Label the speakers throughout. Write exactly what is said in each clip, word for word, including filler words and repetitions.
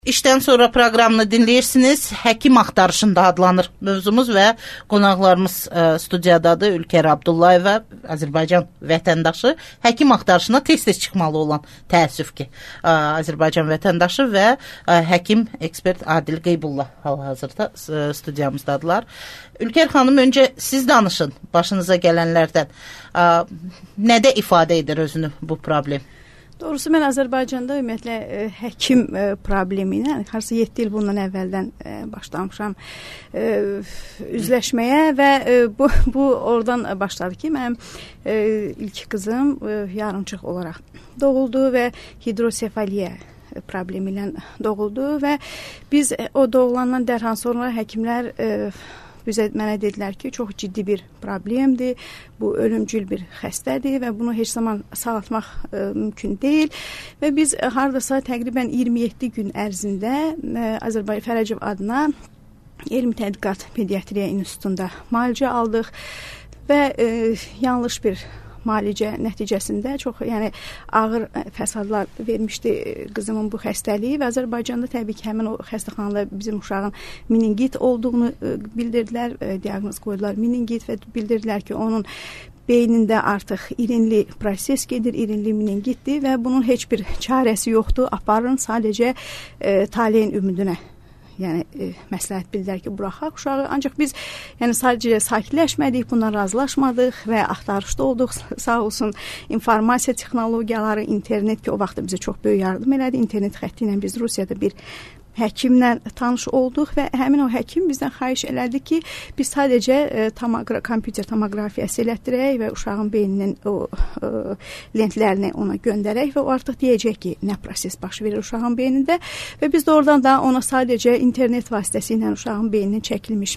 Speaker 1: İşdən sonra proqramını dinləyirsiniz. Həkim axtarışında adlanır mövzumuz və qonaqlarımız ə, studiyadadır. Ülker Abdullayeva, Azərbaycan vətəndaşı, həkim axtarışına tez-tez çıxmalı olan, təəssüf ki, ə, Azərbaycan vətəndaşı və ə, həkim ekspert Adil Qeybullah hal-hazırda studiyamızdadılar. Ülker xanım, öncə siz danışın başınıza gələnlərdən. Ə, nədə ifadə edir özünü bu problem?
Speaker 2: Doğrusu mən Azərbaycanda ümumiyyətlə ə, həkim ə, problemi ilə harca yeddi il bundan əvvəldən ə, başlamışam ə, üzləşməyə və ə, bu, bu oradan başladı ki, mənim ə, ilk qızım ə, yarımçıq olaraq doğuldu və hidrosefaliya problemi ilə doğuldu və biz o doğulandan dərhal sonra həkimlər ə, bizə mənə dedilər ki, çox ciddi bir problemdir, bu ölümcül bir xəstədir və bunu heç zaman sağaltmaq ə, mümkün deyil və biz ə, hardasa təqribən iyirmi yeddi gün ərzində ə, Azərbaycan Fərəcov adına Elmi Tədqiqat Pediatriya İnstitutunda müalicə aldıq və ə, yanlış bir müalicə nəticəsində çox yəni ağır fəsadlar vermişdi qızımın bu xəstəliyi və Azərbaycanda təbii ki, həmin o xəstəxanada bizim uşağın meningit olduğunu bildirdilər, diaqnoz qoydular meningit və bildirdilər ki, onun beynində artıq irinli proses gedir, irinli meningitdir və bunun heç bir çarəsi yoxdur, aparın sadəcə e, taleyin ümidinə. Yəni e, məsləhət bildilər ki, buraxaq uşağı. Ancaq biz yəni sadəcə sakitləşmədik, bundan razılaşmadıq və axtarışda olduq. Sağ olsun informasiya texnologiyaları, internet ki, o vaxt bizə çox böyük yardım elədi. İnternet xətti ilə biz Rusiyada bir həkimlə tanış olduq və həmin o həkim bizdən xahiş elədi ki, biz sadəcə e, tomogra kompüter tomoqrafiyası elətdirək və uşağın beyninin o e, lentlərini ona göndərək və o artıq deyəcək ki, nə proses baş verir uşağın beynində və biz də oradan da ona sadəcə internet vasitəsilə uşağın beyninin çəkilmiş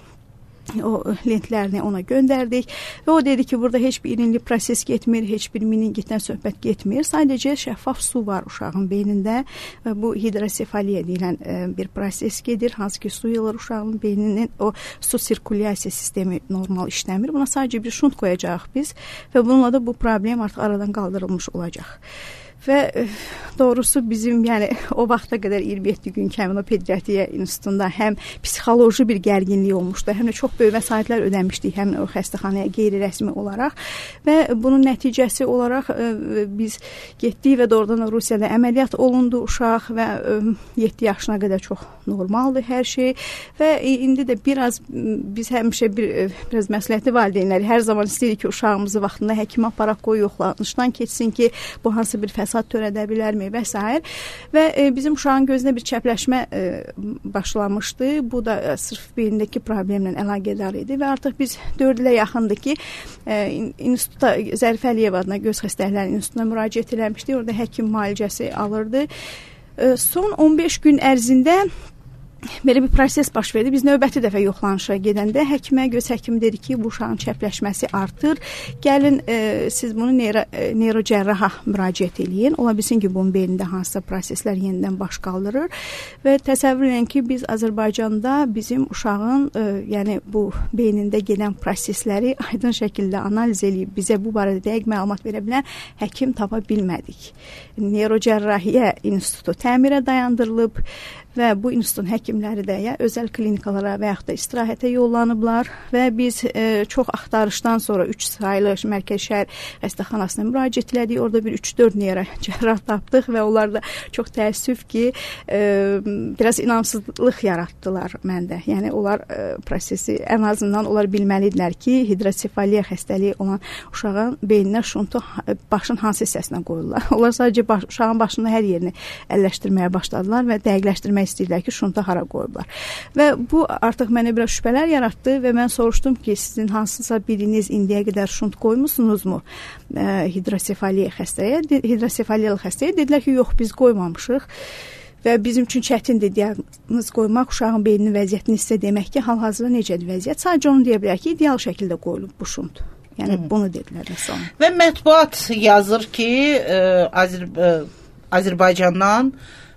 Speaker 2: o lentlərini ona göndərdik və o dedi ki, burada heç bir irinli proses getmir, heç bir meningitdən söhbət getmir, sadəcə şəffaf su var uşağın beynində və bu hidrosefaliya deyilən e, bir proses gedir, hansı ki, su yığılır uşağın beyninin, o su sirkulyasiya sistemi normal işləmir, buna sadəcə bir şunt qoyacaq biz və bununla da bu problem artıq aradan qaldırılmış olacaq. Və doğrusu bizim yəni o vaxta qədər iyirmi yeddi gün Kəmin Pediatriya İnstitutunda həm psixoloji bir gərginlik olmuşdu, həm də çox böyük vəsaitlər ödəmişdik həmin o xəstəxanaya qeyri-rəsmi olaraq və bunun nəticəsi olaraq ə, biz getdik və doğrudan Rusiyada əməliyyat olundu uşaq və ə, yeddi yaşına qədər çox normaldır hər şey və indi də biraz biz həmişə bir biraz məsləhətli valideynləri hər zaman istəyirik ki, uşağımızı vaxtında həkimə aparaq qoy yoxlanışdan keçsin ki, bu hansı bir fəsad törədə bilərmi və s. Və e, bizim uşağın gözünə bir çəpləşmə e, başlamışdı. Bu da e, sırf beyindəki problemlə əlaqədar idi və artıq biz dörd ilə yaxındır ki, e, instituta Zərifə Əliyev adına Göz Xəstəlikləri İnstitutuna müraciət eləmişdi. Orada həkim müalicəsi alırdı. E, son on beş gün ərzində belə bir proses baş verdi. Biz növbəti dəfə yoxlanışa gedəndə həkimə, göz həkimi dedi ki, bu uşağın çəpləşməsi artır. Gəlin, e, siz bunu neyro, e, neyrocərraha müraciət eləyin. Ola bilsin ki, bunun beynində hansısa proseslər yenidən baş qaldırır. Və təsəvvür edin ki, biz Azərbaycanda bizim uşağın e, yəni bu beynində gedən prosesləri aydın şəkildə analiz edib bizə bu barədə dəqiq məlumat verə bilən həkim tapa bilmədik. Neyrocərrahiyyə İnstitutu təmirə dayandırılıb və bu institutun həkimləri də ya özəl klinikalara və yaxud da istirahətə yollanıblar və biz e, çox axtarışdan sonra üç saylı Mərkəzi Şəhər Xəstəxanasına müraciət elədik. Orada bir üç dörd neyro cərrah tapdıq və onlar da çox təəssüf ki, e, biraz inamsızlıq yaratdılar məndə. Yəni onlar e, prosesi ən azından onlar bilməlidirlər ki, hidrosefaliya xəstəliyi olan uşağın beyninə şuntu başın hansı hissəsinə qoyurlar. Onlar sadəcə baş, uşağın başının hər yerini əlləşdirməyə başladılar və dəqiqləşdirməyə istəyirlər ki, şunta hara qoyublar. Və bu artıq mənə biraz şübhələr yaratdı və mən soruşdum ki, sizin hansısa biriniz indiyə qədər şunt qoymusunuzmu e, hidrosefaliya xəstəyə, hidrosefaliyalı xəstəyə? Dedilər ki, yox, biz qoymamışıq və bizim üçün çətindir diaqnoz qoymaq, uşağın beyninin vəziyyətini sizə demək ki, hal-hazırda necədir vəziyyət? Sadəcə onu deyə bilər ki, ideal şəkildə qoyulub bu şunt. Yəni, hmm. bunu dedilər məsələn.
Speaker 1: Və mətbuat yazır ki, e, Azər, e, Azərbaycandan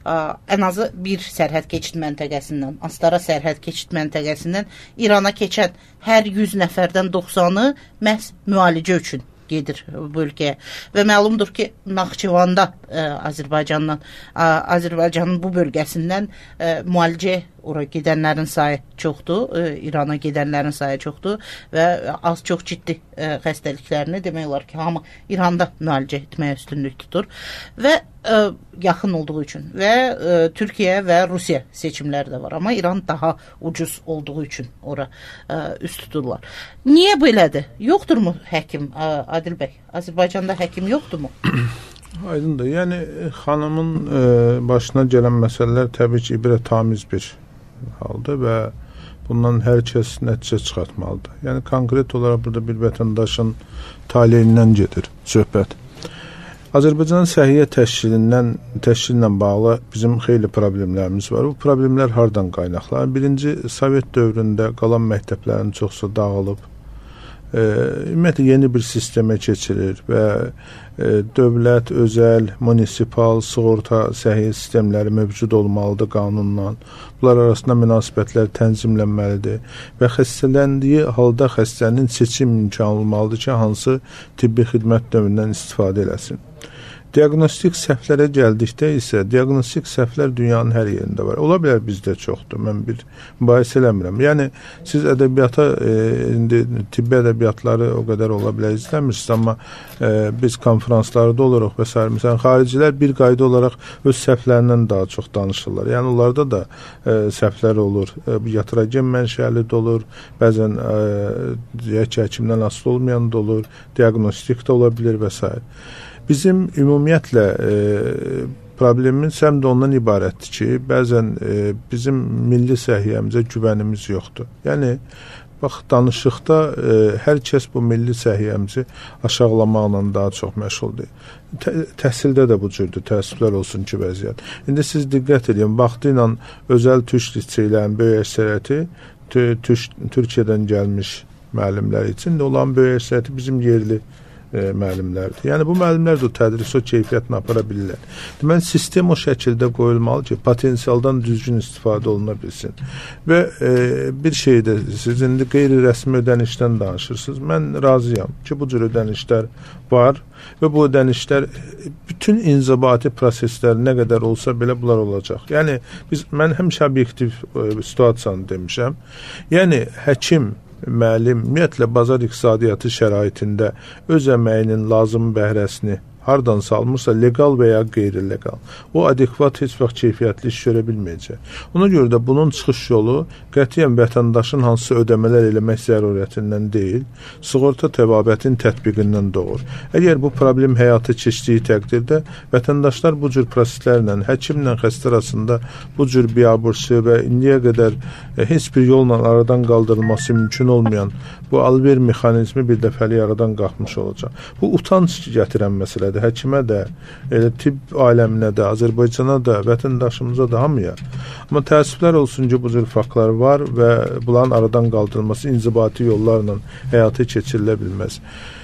Speaker 1: ən azı bir sərhəd keçid məntəqəsindən, Astara sərhəd keçid məntəqəsindən İrana keçən hər yüz nəfərdən doxsanı məhz müalicə üçün gedir bu ölkəyə. Və məlumdur ki, Naxçıvanda ə, Azərbaycandan, ə, Azərbaycanın bu bölgəsindən ə, müalicə ora gedənlərin sayı çoxdur, ə, İrana gedənlərin sayı çoxdur və az çox ciddi ə, xəstəliklərini demək olar ki, hamı İranda müalicə etməyə üstünlük tutur və ə, yaxın olduğu üçün və ə, Türkiyə və Rusiya seçimləri də var, amma İran daha ucuz olduğu üçün ora ə, üst tuturlar. Niyə belədir? Yoxdurmu həkim ə, Adil bəy? Azərbaycanda həkim yoxdurmu?
Speaker 3: Aydındır. Yəni xanımın e, başına gələn məsələlər təbii ki, ibrətamiz bir haldır və bundan hər kəs nəticə çıxartmalıdır. Yəni konkret olaraq burada bir vətəndaşın taleyindən gedir söhbət. Azərbaycan səhiyyə təşkilindən təşkillə bağlı bizim xeyli problemlərimiz var. Bu problemlər hardan qaynaqlanır? Birinci, Sovet dövründə qalan məktəblərin çoxsu dağılıb. E, ümumiyyətlə yeni bir sistemə keçirir və e, dövlət, özəl, munisipal, sığorta, səhiyyə sistemləri mövcud olmalıdır qanunla. Bunlar arasında münasibətlər tənzimlənməlidir və xəstələndiyi halda xəstənin seçim imkanı olmalıdır ki, hansı tibbi xidmət növündən istifadə eləsin. Diaqnostik səhvlərə gəldikdə isə diaqnostik səhvlər dünyanın hər yerində var. Ola bilər bizdə çoxdur. Mən bir mübahisə eləmirəm. Yəni siz ədəbiyyata e, indi tibbi ədəbiyyatları o qədər ola bilər izləmirsiniz, amma e, biz konferanslarda oluruq və s. Məsələn, xaricilər bir qayda olaraq öz səhvlərindən daha çox danışırlar. Yəni onlarda da e, səhvlər olur. E, yatıragen mənşəli də olur. Bəzən e, deyək ki, həkimdən asılı olmayan da olur. Diaqnostik də ola bilər və s. Bizim ümumiyyətlə e, problemimiz həm də ondan ibarətdir ki, bəzən e, bizim milli səhiyyəmizə güvənimiz yoxdur. Yəni, bax, danışıqda e, hər kəs bu milli səhiyyəmizi aşağılamaqla daha çox məşğuldur. Tə təhsildə də bu cürdür, təəssüflər olsun ki, vəziyyət. İndi siz diqqət edin, vaxtı ilə özəl türk liseylərin böyük əksəriyyəti Türkiyədən gəlmiş müəllimlər üçün də olan böyük əksəriyyəti bizim yerli E, müəllimlərdir. Yəni bu müəllimlər də tədris o keyfiyyətini apara bilirlər. Deməli, sistem o şəkildə qoyulmalı ki, potensialdan düzgün istifadə oluna bilsin. Və e, bir şey də, siz indi qeyri-rəsmi ödənişdən danışırsınız. Mən razıyam ki, bu cür ödənişlər var və bu ödənişlər bütün inzibati proseslər nə qədər olsa belə bunlar olacaq. Yəni, biz, mən həmişə obyektiv e, situasiyanı demişəm. Yəni, həkim müəllim, ümumiyyətlə bazar iqtisadiyyatı şəraitində öz əməyinin lazım bəhrəsini hardan salmırsa, legal və ya qeyri-legal, o adekvat heç vaxt keyfiyyətli iş görə bilməyəcək. Ona görə də bunun çıxış yolu qətiyyən vətəndaşın hansı ödəmələr eləmək zəruriyyətindən deyil, sığorta təbabətin tətbiqindən doğur. Əgər bu problem həyata keçdiyi təqdirdə, vətəndaşlar bu cür proseslərlə, həkimlə xəstə arasında bu cür biabırçı və indiyə qədər e, heç bir yolla aradan qaldırılması mümkün olmayan bu alver mexanizmi bir dəfəli aradan qalxmış olacaq. Bu utanç gətirən məsələdir. Həkimə də, elə tibb aləminə də, Azərbaycana da, vətəndaşımıza da, hamıya. Amma təəssüflər olsun ki, bu cür faktlar var və bunların aradan qaldırılması inzibati yollarla həyata keçirilə bilməz.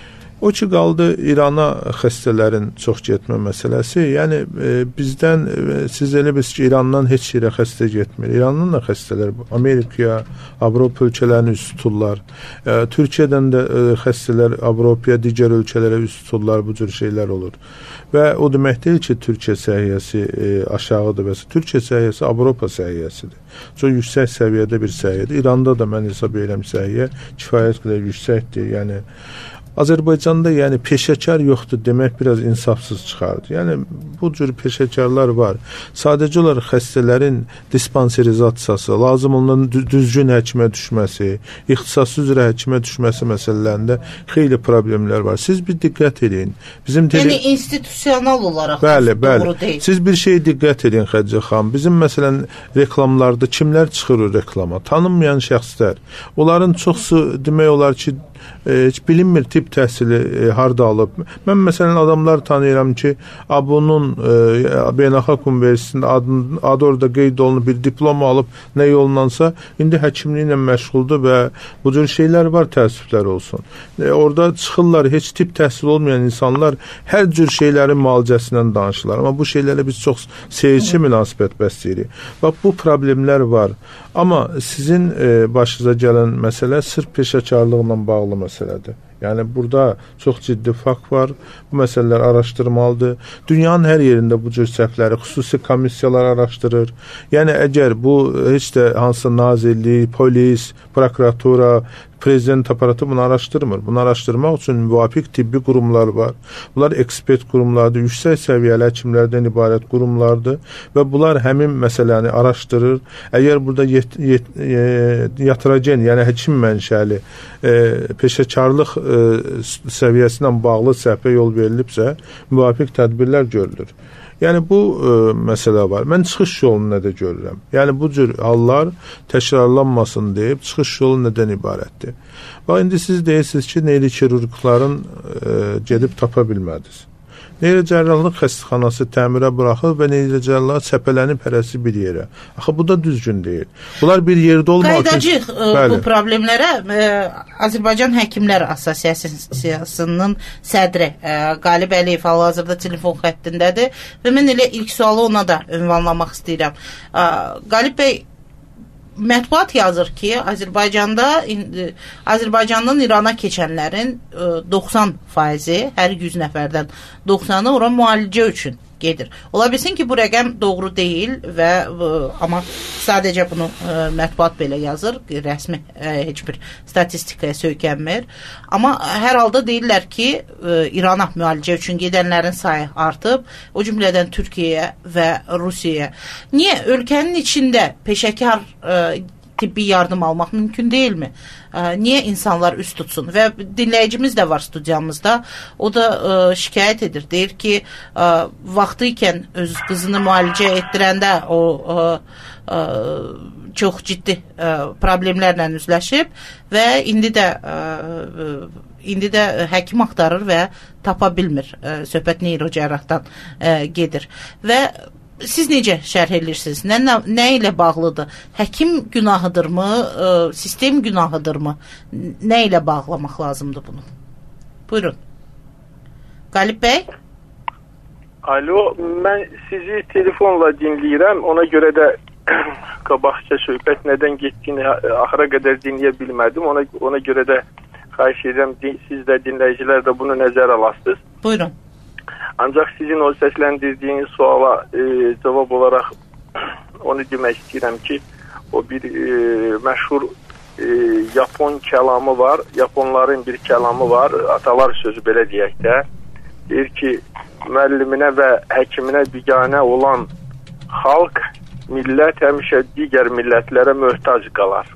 Speaker 3: O ki, qaldı İrana xəstələrin çox getmə məsələsi. Yəni, e, bizdən, e, siz elə bilsiniz ki, İrandan heç yerə xəstə getmir. İrandan da xəstələr Amerikaya, Avropa ölkələrini üst tuturlar. E, Türkiyədən də e, xəstələr Avropaya, digər ölkələrə üst tuturlar, bu cür şeylər olur. Və o demək deyil ki, Türkiyə səhiyyəsi e, aşağıdır. Bəs Türkiyə səhiyyəsi Avropa səhiyyəsidir. Çox yüksək səviyyədə bir səhiyyədir. İranda da mən hesab edirəm səhiyyə kifayət qədər yüksəkdir. Yəni, Azərbaycanda yəni peşəkar yoxdur demək biraz insafsız çıxardı. Yəni bu cür peşəkarlar var. Sadəcə olaraq xəstələrin dispanserizasiyası, lazım olan düzgün həkimə düşməsi, ixtisas üzrə həkimə düşməsi məsələlərində xeyli problemlər var. Siz bir diqqət edin. Bizim
Speaker 1: yəni institusional olaraq
Speaker 3: bəli, doğru deyil. Siz bir şey diqqət edin Xədicə xanım. Bizim məsələn reklamlarda kimlər çıxır o reklama? Tanınmayan şəxslər. Onların çoxsu demək olar ki, E, heç bilinmir tibb təhsili e, harda alıb. Mən məsələn adamlar tanıyıram ki, bunun e, Beynəlxalq Universitetində adı, adı orada qeyd olunub, bir diploma alıb nə yollansa, indi həkimliklə məşğuldur və bu cür şeylər var, təəssüflər olsun. E, orada çıxırlar, heç tibb təhsili olmayan insanlar hər cür şeylərin müalicəsindən danışırlar. Amma bu şeylərə biz çox seyirci münasibət bəsləyirik. Bax, bu problemlər var. Amma sizin e, başınıza gələn məsələ sırf peşəkarlıqla bağlı məsələdir. Yəni burada çox ciddi fakt var. Bu məsələlər araşdırılmalıdır. Dünyanın hər yerində bu cür səhvləri xüsusi komissiyalar araşdırır. Yəni əgər bu heç də hansı nazirlik, polis, prokuratura, prezident aparatı bunu araşdırmır. Bunu araşdırmaq üçün müvafiq tibbi qurumlar var. Bunlar ekspert qurumlardır, yüksək səviyyəli həkimlərdən ibarət qurumlardır və bunlar həmin məsələni araşdırır. Əgər burada yet, yet, yatragen, yəni həkim mənşəli e, peşəkarlıq e, səviyyəsindən bağlı səhvə yol verilibsə, müvafiq tədbirlər görülür. Yəni bu ə, məsələ var. Mən çıxış yolunu nədə görürəm? Yəni bu cür hallar təkrarlanmasın deyib çıxış yolu nədən ibarətdir? Bax, indi siz deyirsiniz ki, neyrokirurqların ə, gedib tapa bilmədiniz. Neyrocərrahlıq xəstəxanası təmirə buraxılıb və neyrocərrahlar səpələnib hərəsi bir yerə. Axı bu da düzgün deyil. Bunlar bir yerdə olmaq
Speaker 1: üçün... Qaydacıq bu problemlərə ə, Azərbaycan Həkimlər Assosiasiyasının sədri ə, Qalib Əliyev hal-hazırda telefon xəttindədir və mən elə ilk sualı ona da ünvanlamaq istəyirəm. Ə, Qalib bəy, mətbuat yazır ki, Azərbaycanda Azərbaycandan İrana keçənlərin doxsan faizi, hər yüz nəfərdən doxsanı ora müalicə üçün gedir. Ola bilsin ki, bu rəqəm doğru deyil və amma sadəcə bunu ə, mətbuat belə yazır, rəsmi ə, heç bir statistikaya söykənmir. Amma hər halda deyirlər ki, ə, İrana müalicə üçün gedənlərin sayı artıb, o cümlədən Türkiyəyə və Rusiyaya. Niyə ölkənin içində peşəkar ə, tibbi yardım almaq mümkün deyilmi? Niyə insanlar üst tutsun? Və dinləyicimiz də var studiyamızda. O da ə, şikayət edir. Deyir ki, ə, vaxtı ikən öz qızını müalicə etdirəndə o ə, ə, çox ciddi ə, problemlərlə üzləşib və indi də ə, indi də həkim axtarır və tapa bilmir. Ə, söhbət neyrocərrahdan ə, gedir. Və siz necə şərh edirsiniz? Nə, nə, nə ilə bağlıdır? Həkim günahıdırmı? E, sistem günahıdırmı? Nə ilə bağlamaq lazımdır bunu? Buyurun. Qalib bəy?
Speaker 4: Alo, mən sizi telefonla dinləyirəm. Ona görə də qabaqca söhbət nədən getdiyini axıra qədər dinləyə bilmədim. Ona, ona görə də xahiş edirəm, siz də dinləyicilər də bunu nəzərə alasınız.
Speaker 1: Buyurun.
Speaker 4: Ancaq sizin o səsləndirdiyiniz suala e, cavab olaraq onu demək istəyirəm ki, o bir e, məşhur e, Yapon kəlamı var, Yaponların bir kəlamı var, atalar sözü belə deyək də, deyir ki, müəlliminə və həkiminə biganə olan xalq, millət həmişə digər millətlərə möhtac qalar.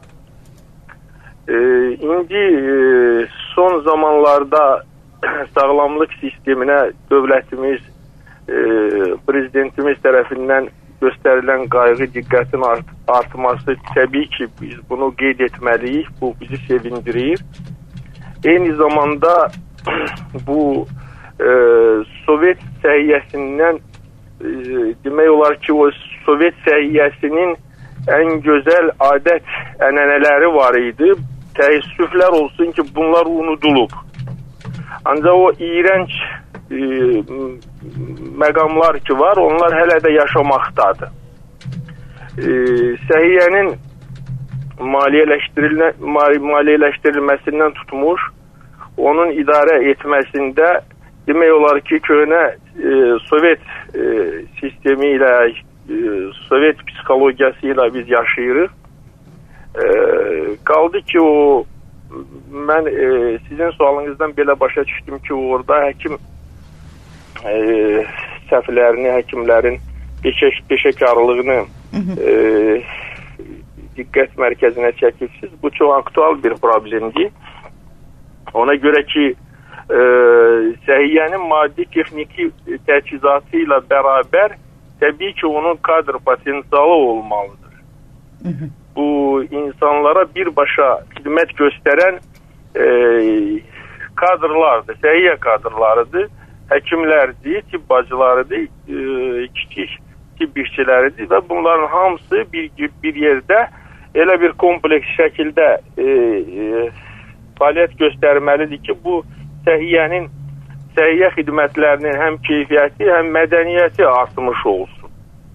Speaker 4: E, indi e, son zamanlarda sağlamlıq sisteminə dövlətimiz, e, prezidentimiz tərəfindən göstərilən qayğı, diqqətin art artması təbii ki, biz bunu qeyd etməliyik, bu bizi sevindirir. Eyni zamanda bu e, Sovet səhiyyəsindən e, demək olar ki, o Sovet səhiyyəsinin ən gözəl adət ənənələri var idi. Təəssüflər olsun ki, bunlar unudulub. Ancaq o iğrənc e, məqamlar ki var, onlar hələ də yaşamaqdadır. E, səhiyyənin maliyyələşdirilmə, maliyyələşdirilməsindən tutmuş, onun idarə etməsində demək olar ki, köhnə e, Sovet e, sistemi ilə, e, Sovet psixologiyası ilə biz yaşayırıq. E, qaldı ki, o mən e, sizin sualınızdan belə başa düşdüm ki, orada həkim e, səhvlərini, həkimlərin peşək, peşəkarlığını e, diqqət mərkəzinə çəkilsiniz. Bu çox aktual bir problemdir. Ona görə ki, e, səhiyyənin maddi texniki təchizatı ilə bərabər təbii ki, onun kadr potensialı olmalıdır. Hı hı. Bu insanlara birbaşa xidmət göstərən e, kadrlardır, səhiyyə kadrlarıdır, həkimlərdir, tibb bacılarıdır, e, kiçik tibb işçiləridir və bunların hamısı bir, bir yerdə elə bir kompleks şəkildə e, e, fəaliyyət göstərməlidir ki, bu səhiyyənin, səhiyyə xidmətlərinin həm keyfiyyəti, həm mədəniyyəti artmış olsun.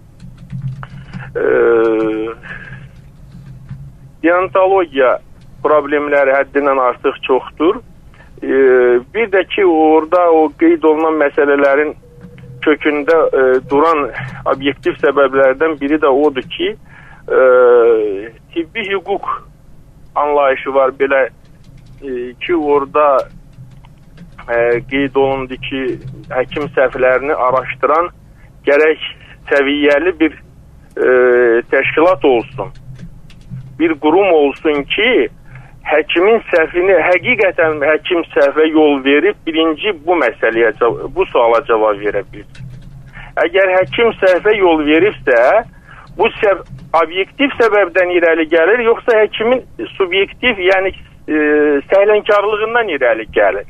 Speaker 4: Eee Deontologiya problemləri həddindən artıq çoxdur. e, bir də ki, orada o qeyd olunan məsələlərin kökündə e, duran obyektiv səbəblərdən biri də odur ki, e, tibbi hüquq anlayışı var belə e, ki, orada e, qeyd olundu ki, həkim səhvlərini araşdıran gərək səviyyəli bir e, təşkilat olsun. Bir qurum olsun ki, həkimin səhvini, həqiqətən həkim səhvə yol verib, birinci bu məsələyə, bu suala cavab verə bilir. Əgər həkim səhvə yol veribsə, bu səv obyektiv səbəbdən irəli gəlir, yoxsa həkimin subyektiv, yəni e, səhlənkarlığından irəli gəlir.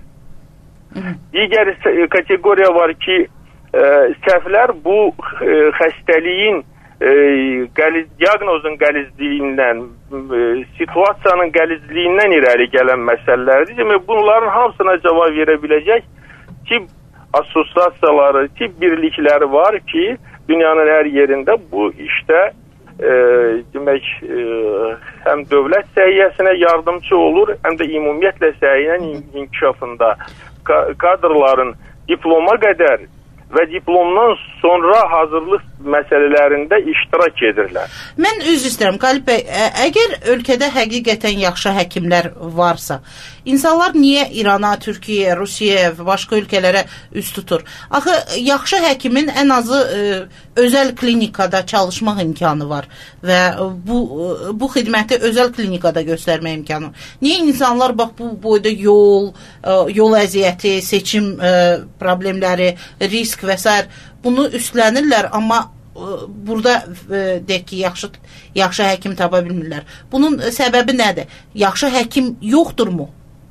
Speaker 4: Digər kateqoriya var ki, e, səhvlər bu e, xəstəliyin E, qəliz, diaqnozun qəlizliyindən, e, situasiyanın qəlizliyindən irəli gələn məsələlərdir. Demək, bunların hamısına cavab verə biləcək tibb assosiasiyaları, tibb birlikləri var ki, dünyanın hər yerində bu işdə e, demək, e, həm dövlət səhiyyəsinə yardımcı olur, həm də ümumiyyətlə səhiyyənin inkişafında kadrların diploma qədər və diplomdan sonra hazırlıq məsələlərində iştirak edirlər.
Speaker 1: Mən üzr istəyirəm, Qalib bəy, əgər ölkədə həqiqətən yaxşı həkimlər varsa, insanlar niyə İrana, Türkiyəyə, Rusiyaya və başqa ölkələrə üst tutur? Axı, yaxşı həkimin ən azı ə, özəl klinikada çalışmaq imkanı var və bu, bu xidməti özəl klinikada göstərmək imkanı var. Niyə insanlar bax, bu boyda yol, ə, yol əziyyəti, seçim ə, problemləri, risk və s. bunu üstlənirlər, amma burada e, deyək ki, yaxşı, yaxşı həkim tapa bilmirlər. Bunun səbəbi nədir? Yaxşı həkim yoxdurmu?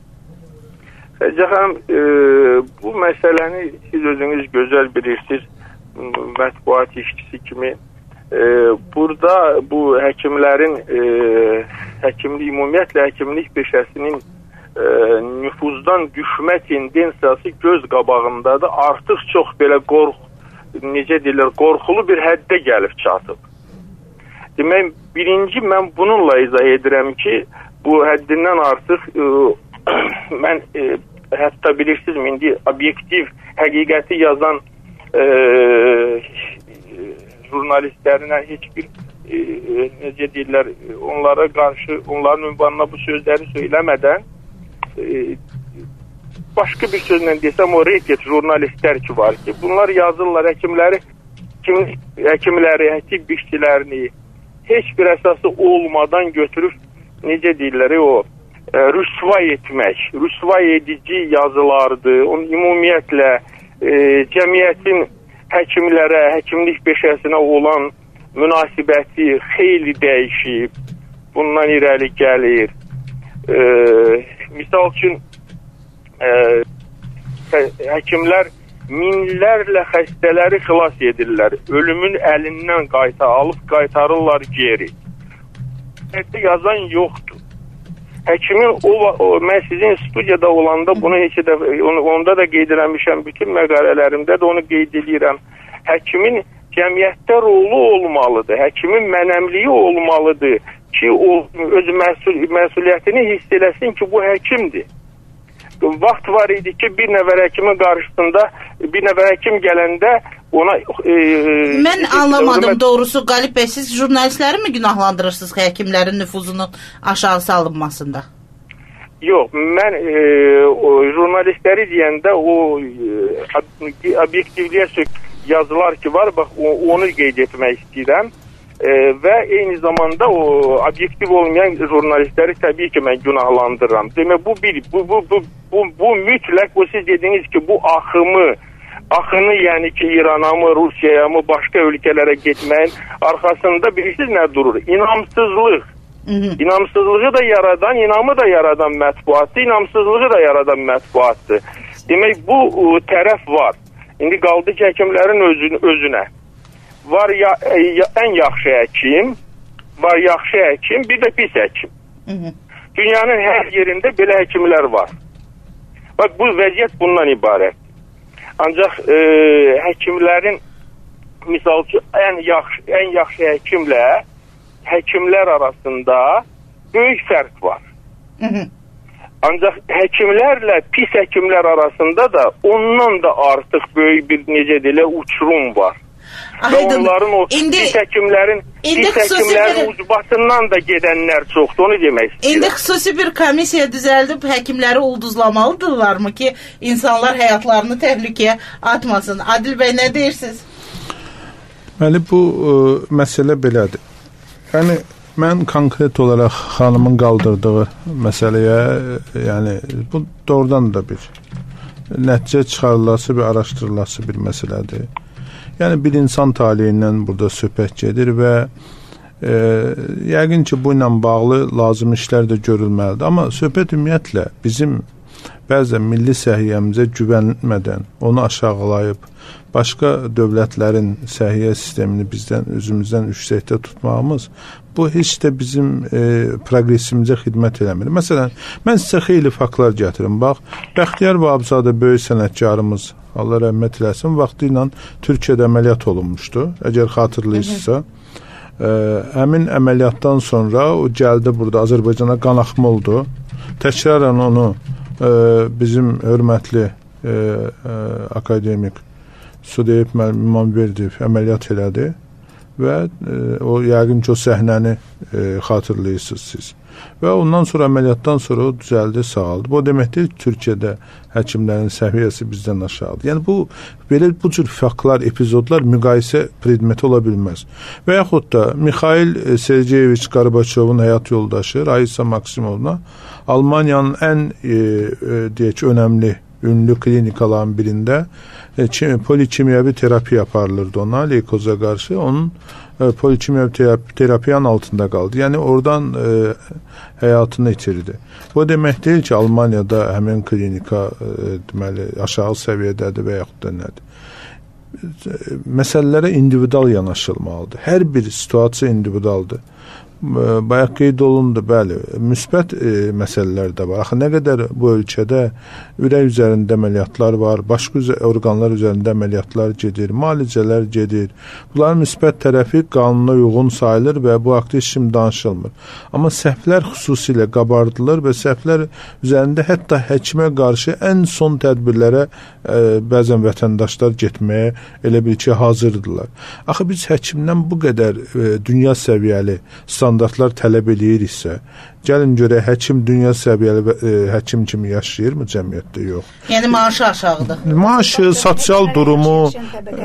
Speaker 4: Xəcə xanım, e, bu məsələni siz özünüz gözəl bilirsiniz, mətbuat işçisi kimi. E, burada bu həkimlərin, e, həkimlik, ümumiyyətlə həkimlik peşəsinin e, nüfuzdan düşmə tendensiyası göz qabağındadır. Artıq çox belə qorx necə deyirlər, qorxulu bir həddə gəlib çatıb. Demək, birinci mən bununla izah edirəm ki, bu həddindən artıq e, mən e, hətta bilirsiniz, indi obyektiv həqiqəti yazan e, jurnalistlərinə heç bir e, necə deyirlər, onlara qarşı, onların ünvanına bu sözləri söyləmədən e, başqa bir sözlə desəm, o reytet jurnalistlər ki var ki, bunlar yazırlar həkimləri, kim, həkimləri, tibb işçilərini heç bir əsası olmadan götürüb, necə deyirlər, o e, rüsvay etmək, rüsvay edici yazılardır. Onun ümumiyyətlə e, cəmiyyətin həkimlərə, həkimlik peşəsinə olan münasibəti xeyli dəyişib, bundan irəli gəlir. E, misal üçün, Ə, həkimlər minlərlə xəstələri xilas edirlər. Ölümün əlindən qayta alıb qaytarırlar geri. Hətta yazan yoxdur. Həkimin o, o mən sizin studiyada olanda bunu heç də onu, onda da qeyd eləmişəm, bütün məqalələrimdə də onu qeyd edirəm. Həkimin cəmiyyətdə rolu olmalıdır. Həkimin mənəmliyi olmalıdır ki, o öz məsul, məsuliyyətini hiss eləsin ki, bu həkimdir. Vaxt var idi ki, bir nəfər həkimin qarşısında, bir nəfər həkim gələndə ona... E,
Speaker 1: Mən e, anlamadım e, doğrusu, Qalib bəy, siz jurnalistləri mi günahlandırırsınız həkimlərin nüfuzunun aşağı salınmasında?
Speaker 4: Yox, mən e, o, jurnalistləri deyəndə o e, obyektivliyə yazılar ki var, bax, o, onu qeyd etmək istəyirəm. E, və eyni zamanda o obyektiv olmayan jurnalistləri təbii ki mən günahlandırıram. Demək, bu bir, bu, bu, bu, bu, bu mütləq, bu siz dediniz ki, bu axımı, axını yəni ki İrana mı, Rusiyaya mı, başqa ölkələrə getməyin arxasında bilirsiniz nə durur? İnamsızlıq. Hı -hı. İnamsızlığı da yaradan, inamı da yaradan mətbuatdır, inamsızlığı da yaradan mətbuatdır. Demək, bu o, tərəf var. İndi qaldı ki, həkimlərin özünə, özünə. Var ya, ya, ən yaxşı həkim, var yaxşı həkim, bir də pis həkim. Hı -hı. Dünyanın hər yerində belə həkimlər var. Bax, bu vəziyyət bundan ibarət. Ancaq e, həkimlərin, misal ki, ən yaxşı, ən yaxşı həkimlə həkimlər arasında böyük fərq var. Hı -hı. Ancaq həkimlərlə pis həkimlər arasında da ondan da artıq böyük bir necə deyilə uçurum var. Və onların o indi, pis həkimlərin pis həkimlərin bir... ucbatından da gedənlər çoxdur, onu demək istəyirəm.
Speaker 1: İndi xüsusi bir komissiya düzəldib həkimləri ulduzlamalıdırlarmı ki, insanlar həyatlarını təhlükəyə atmasın? Adil bəy, nə deyirsiniz?
Speaker 3: Bəli, bu ə, məsələ belədir. Yəni, mən konkret olaraq xanımın qaldırdığı məsələyə, yəni, bu doğrudan da bir nəticə çıxarılası və araşdırılası bir məsələdir. Yəni, bir insan taliyindən burada söhbət gedir və e, yəqin ki, bu ilə bağlı lazım işlər də görülməlidir. Amma söhbət ümumiyyətlə bizim bəzən milli səhiyyəmizə güvənmədən, onu aşağılayıb, başqa dövlətlərin səhiyyə sistemini bizdən, özümüzdən yüksəkdə tutmağımız, bu heç də bizim e, progresimizə xidmət eləmir. Məsələn, mən sizə xeyli faktlar gətirim. Bax, Bəxtiyar Vahabzadə böyük sənətkarımız, Allah rəhmət eləsin, vaxtı ilə Türkiyədə əməliyyat olunmuşdu. Əgər xatırlayırsınızsa, ə, həmin əməliyyatdan sonra o gəldi burada Azərbaycana qanaxma oldu. Təkrarən onu ə, bizim hörmətli ə, ə, akademik Sudeyev İmamverdiyev əməliyyat elədi və ə, o yəqin ki, o səhnəni ə, xatırlayırsınız siz. Və ondan sonra əməliyyatdan sonra o düzəldi, sağaldı. Bu demək deyil ki, Türkiyədə həkimlərin səviyyəsi bizdən aşağıdır. Yəni bu belə bu cür faktlar, epizodlar müqayisə predmeti ola bilməz. Və yaxud da Mikhail Sergeyeviç Qarbaçovun həyat yoldaşı Raisa Maksimovna Almaniyanın ən e, e, deyək ki, önəmli ünlü klinikaların birində e, polikimyavi terapiya aparılırdı ona, leykoza qarşı. Onun e, polikimyavi terapi, terapiyanın altında qaldı. Yəni oradan e, həyatını itirdi. Bu demək deyil ki, Almaniyada həmin klinika e, deməli aşağı səviyyədədir və yaxud da nədir. Məsələlərə individual yanaşılmalıdır. Hər bir situasiya individualdır. Bayaq qeyd olundu, bəli, müsbət e, məsələlər də var. Axı nə qədər bu ölkədə ürək üzərində əməliyyatlar var, başqa orqanlar üzərində əməliyyatlar gedir, müalicələr gedir. Bunların müsbət tərəfi qanuna uyğun sayılır və bu haqda heç kim danışılmır. Amma səhvlər xüsusilə qabardılır və səhvlər üzərində hətta həkimə qarşı ən son tədbirlərə e, bəzən vətəndaşlar getməyə elə bil ki, hazırdırlar. Axı biz həkimdən bu qədər e, dünya səviyyəli standartlar tələb eləyiriksə, gəlin görək, həkim dünya səviyyəli e, həkim kimi yaşayır mı cəmiyyətdə? Yox.
Speaker 1: Yəni maaşı aşağıdır.
Speaker 3: Maaşı, sosial durumu, e,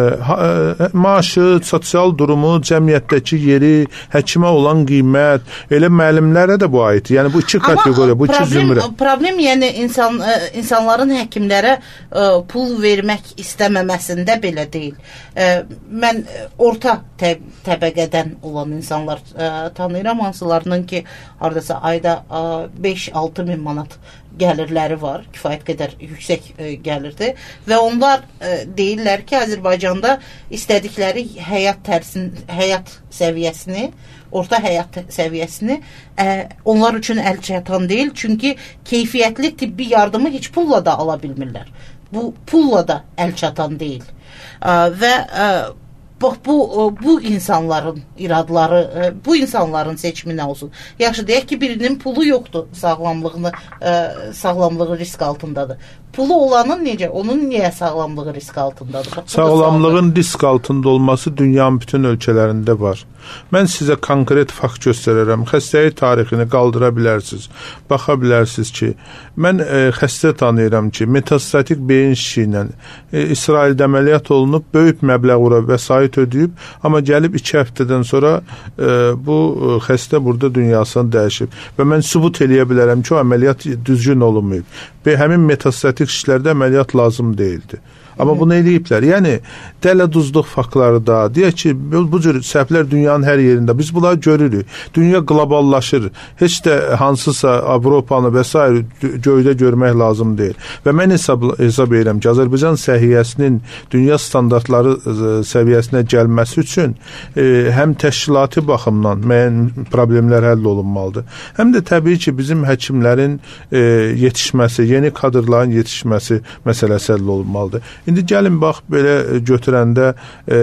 Speaker 3: e, maaşı, sosial durumu, cəmiyyətdəki yeri, həkimə olan qiymət, elə müəllimlərə də bu aid. Yəni bu iki kateqoriya, bu iki zümrə.
Speaker 1: Problem yəni insan insanların həkimlərə ə, pul vermək istəməməsində belə deyil. Ə, mən orta təb təbəqədən olan insanlar ə, tanıyıram, hansılarının ki, haradasa ayda beş altı min manat gəlirləri var, kifayət qədər yüksək e, gəlirdi və onlar e, deyirlər ki, Azərbaycanda istədikləri həyat tərsin, həyat səviyyəsini, orta həyat səviyyəsini e, onlar üçün əl çatan deyil, çünki keyfiyyətli tibbi yardımı heç pulla da ala bilmirlər. Bu pulla da əl çatan deyil. E, və e, Bax, bu, bu insanların iradları, bu insanların seçimi nə olsun? Yaxşı, deyək ki, birinin pulu yoxdur, sağlamlığını, sağlamlığı risk altındadır. Pulu olanın necə? Onun niyə sağlamlığı risk altındadır? Bax,
Speaker 3: sağlamlığın risk altında olması dünyanın bütün ölkələrində var. Mən sizə konkret fakt göstərərəm. Xəstəlik tarixini qaldıra bilərsiniz. Baxa bilərsiniz ki, mən e, xəstə tanıyıram ki, metastatik beyin şişi ilə e, İsraildə əməliyyat olunub, böyük məbləğ ura vəsait ödəyib, amma gəlib iki həftədən sonra e, bu e, xəstə burada dünyasını dəyişib. Və mən sübut eləyə bilərəm ki, o əməliyyat düzgün olunmayıb. Və həmin metastatik şişlərdə əməliyyat lazım deyildi. Amma bunu eləyiblər. Yəni, dələ-duzluq faktları da, deyək ki, bu, bu cür səhvlər dünyanın hər yerində. Biz bunları görürük. Dünya qloballaşır. Heç də hansısa Avropanı və s. göydə görmək lazım deyil. Və mən hesab, hesab edirəm ki, Azərbaycan səhiyyəsinin dünya standartları səviyyəsinə gəlməsi üçün e, həm təşkilati baxımdan müəyyən problemlər həll olunmalıdır. Həm də təbii ki, bizim həkimlərin e, yetişməsi, yeni kadrların yetişməsi məsələsi həll olunmalıdır. İndi gəlin bax belə götürəndə e,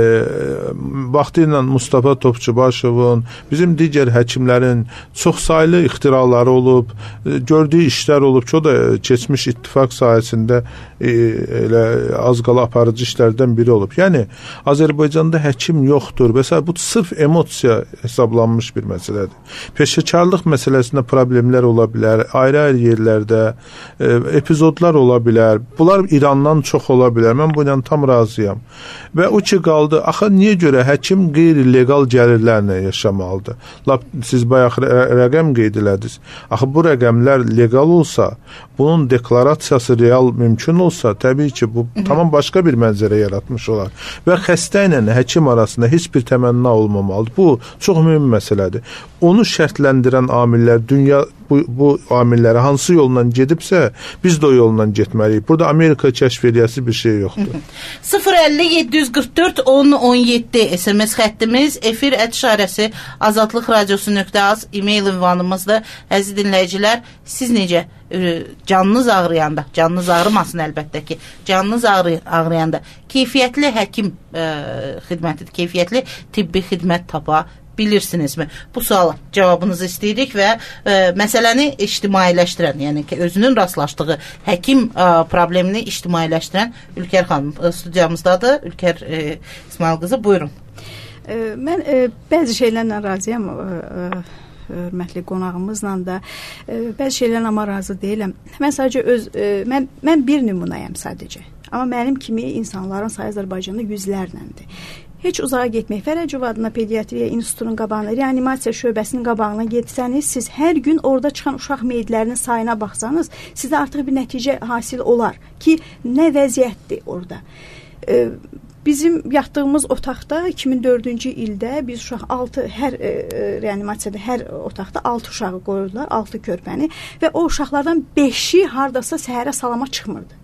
Speaker 3: vaxtı ilə Mustafa Topçubaşovun, bizim digər həkimlərin çoxsaylı ixtiraları olub, e, gördüyü işlər olub ki, o da keçmiş ittifaq sayəsində e, elə az qala aparıcı işlərdən biri olub. Yəni Azərbaycanda həkim yoxdur. Məsələn, bu sırf emosiya hesablanmış bir məsələdir. Peşəkarlıq məsələsində problemlər ola bilər, ayrı-ayrı yerlərdə e, epizodlar ola bilər. Bunlar İrandan çox ola bilər. Mən bundan tam razıyam. Və o ki qaldı, axı niyə görə həkim qeyri-legal gəlirlərlə yaşamalıdır? Lap siz bayaq rə rəqəm qeyd elədiniz. Axı bu rəqəmlər legal olsa, bunun deklarasiyası real mümkün olsa, təbii ki, bu Hı -hı. tamam başqa bir mənzərə yaratmış olar. Və xəstə ilə həkim arasında heç bir təmənna olmamalıdır. Bu çox mühüm məsələdir. Onu şərtləndirən amillər, dünya bu, bu amillərə hansı yolla gedibsə, biz də o yolla getməliyik. Burada Amerika kəşf edəsi bir şey yoxdur.
Speaker 1: sıfır əlli yeddi yüz qırx dörd on on yeddi S M S xəttimiz, efir ət işarəsi azadlıq radiosu nöqtə az, e-mail ünvanımızdır. Əziz dinləyicilər, siz necə canınız ağrıyanda, canınız ağrımasın əlbəttə ki, canınız ağrı, ağrıyanda keyfiyyətli həkim e, xidməti, keyfiyyətli tibbi xidmət tapa bilirsinizmi? Bu suala cavabınızı istəyirik və e, məsələni ictimailəşdirən, yəni ki, özünün rastlaşdığı həkim e, problemini ictimailəşdirən Ülker xanım e, studiyamızdadır. Ülker e, İsmail qızı, buyurun.
Speaker 2: E, mən e, bəzi şeylərlə razıyam. E, e, hörmətli qonağımızla da e, bəzi şeylərlə amma razı deyiləm. Mən sadəcə öz e, mən mən bir nümunəyəm sadəcə. Amma mənim kimi insanların sayı Azərbaycanda yüzlərləndir. Heç uzağa getmək, Fərəcov adına pediatriya institutunun qabağına, reanimasiya şöbəsinin qabağına getsəniz, siz hər gün orada çıxan uşaq meyidlərinin sayına baxsanız, sizə artıq bir nəticə hasil olar ki, nə vəziyyətdir orada. E, Bizim yatdığımız otaqda iki min dördüncü ildə biz uşaq altı hər e, reanimasiyada hər otaqda altı uşağı qoyurdular, altı körpəni və o uşaqlardan beşi hardasa səhərə salama çıxmırdı.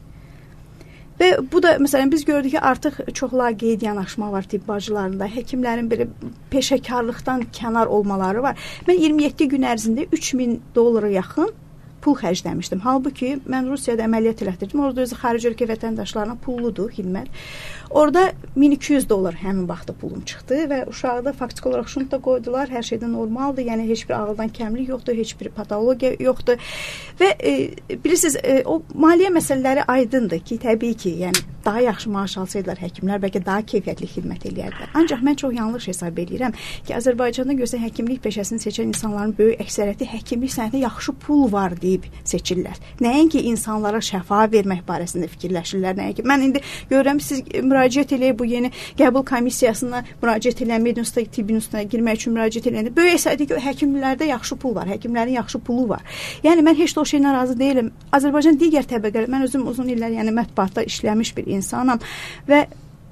Speaker 2: Və bu da məsələn biz gördük ki, artıq çox laqeyd yanaşma var tibb bacılarında, həkimlərin belə peşəkarlıqdan kənar olmaları var. Mən iyirmi yeddi gün ərzində üç min dollara yaxın pul xərcləmişdim. Halbuki mən Rusiyada əməliyyat elətdirdim. Orada özü xarici ölkə vətəndaşlarına pulludur xidmət. Orada min iki yüz dollar həmin vaxtda pulum çıxdı və uşaqda faktik olaraq şunu da qoydular. Hər şeydən normaldır. Yəni heç bir ağıldan kəmlik yoxdur, heç bir patologiya yoxdur. Və e, bilirsiniz, e, o maliyyə məsələləri aydındır ki, təbii ki, yəni daha yaxşı maaş alsaydılar həkimlər, bəlkə daha keyfiyyətli xidmət eləyərdilər. Ancaq mən çox yanlış hesab edirəm ki, Azərbaycanda görsən həkimlik peşəsini seçən insanların böyük əksəriyyəti həkimlik sənətində yaxşı pul var deyib seçirlər. Nəinki insanlara şəfa vermək barəsində fikirləşirlər, nəinki. Mən indi görürəm siz müraciət eləyib bu yeni qəbul komissiyasına müraciət eləyən mediunsda tibbin üstünə girmək üçün müraciət eləyəndə böyük əksəriyyəti ki, həkimlərdə yaxşı pul var, həkimlərin yaxşı pulu var. Yəni mən heç də o şeylə razı deyiləm. Azərbaycan digər təbəqələr, mən özüm uzun illər yəni mətbuatda işləmiş bir insanam və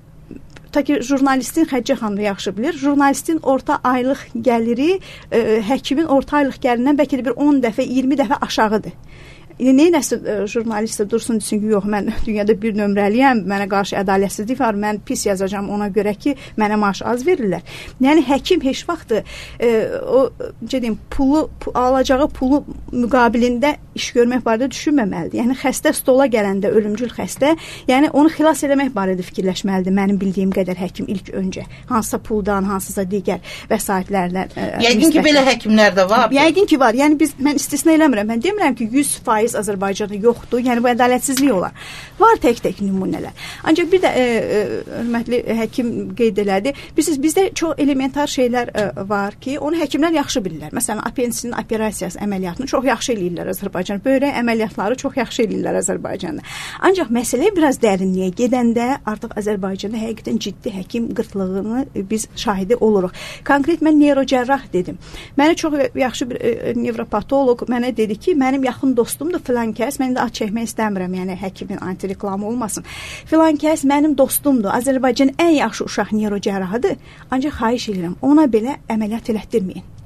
Speaker 2: ta ki jurnalistin Xəccə xanım yaxşı bilir. Jurnalistin orta aylıq gəliri e, həkimin orta aylıq gəlirindən bəlkə də bir on dəfə, iyirmi dəfə aşağıdır. Nə nəsə jurnalist dursun desin ki, yox, mən dünyada bir nömrəliyəm, mənə qarşı ədalətsizlik var, mən pis yazacağam ona görə ki, mənə maaş az verirlər. Yəni həkim heç vaxt e, o deyim, pulu pu, alacağı pulu müqabilində iş görmək barədə düşünməməlidir. Yəni xəstə stola gələndə, ölümcül xəstə, yəni onu xilas eləmək barədə fikirləşməlidir. Mənim bildiyim qədər həkim ilk öncə hansısa puldan, hansısa digər vəsaitlərlə. E,
Speaker 1: Yəqin ki, belə həkimlər də var.
Speaker 2: Yəqin ki, var. Yəni biz mən istisna eləmirəm. Mən demirəm ki, yüz faiz Azərbaycanda yoxdur. Yəni bu ədalətsizlik olar. Var tək-tək nümunələr. Ancaq bir də e, e, hörmətli həkim qeyd elədi. Bilirsiniz, bizdə çox elementar şeylər e, var ki, onu həkimlər yaxşı bilirlər. Məsələn, apendisin operasiyası əməliyyatını çox yaxşı eləyirlər Azərbaycanda. Böyrək əməliyyatları çox yaxşı eləyirlər Azərbaycanda. Ancaq məsələ biraz dərinliyə gedəndə artıq Azərbaycanda həqiqətən ciddi həkim qıtlığını biz şahidi oluruq. Konkret mən neyrocərrah dedim. Mənə çox yaxşı bir e, nevropatoloq mənə dedi ki, mənim yaxın dostumdur filan kəs, mən də ad çəkmək istəmirəm, yəni həkimin anti-reklamı olmasın. Filan kəs mənim dostumdur, Azərbaycanın ən yaxşı uşaq neyrocərrahıdır, ancaq xahiş edirəm, ona belə əməliyyat elətdirməyin.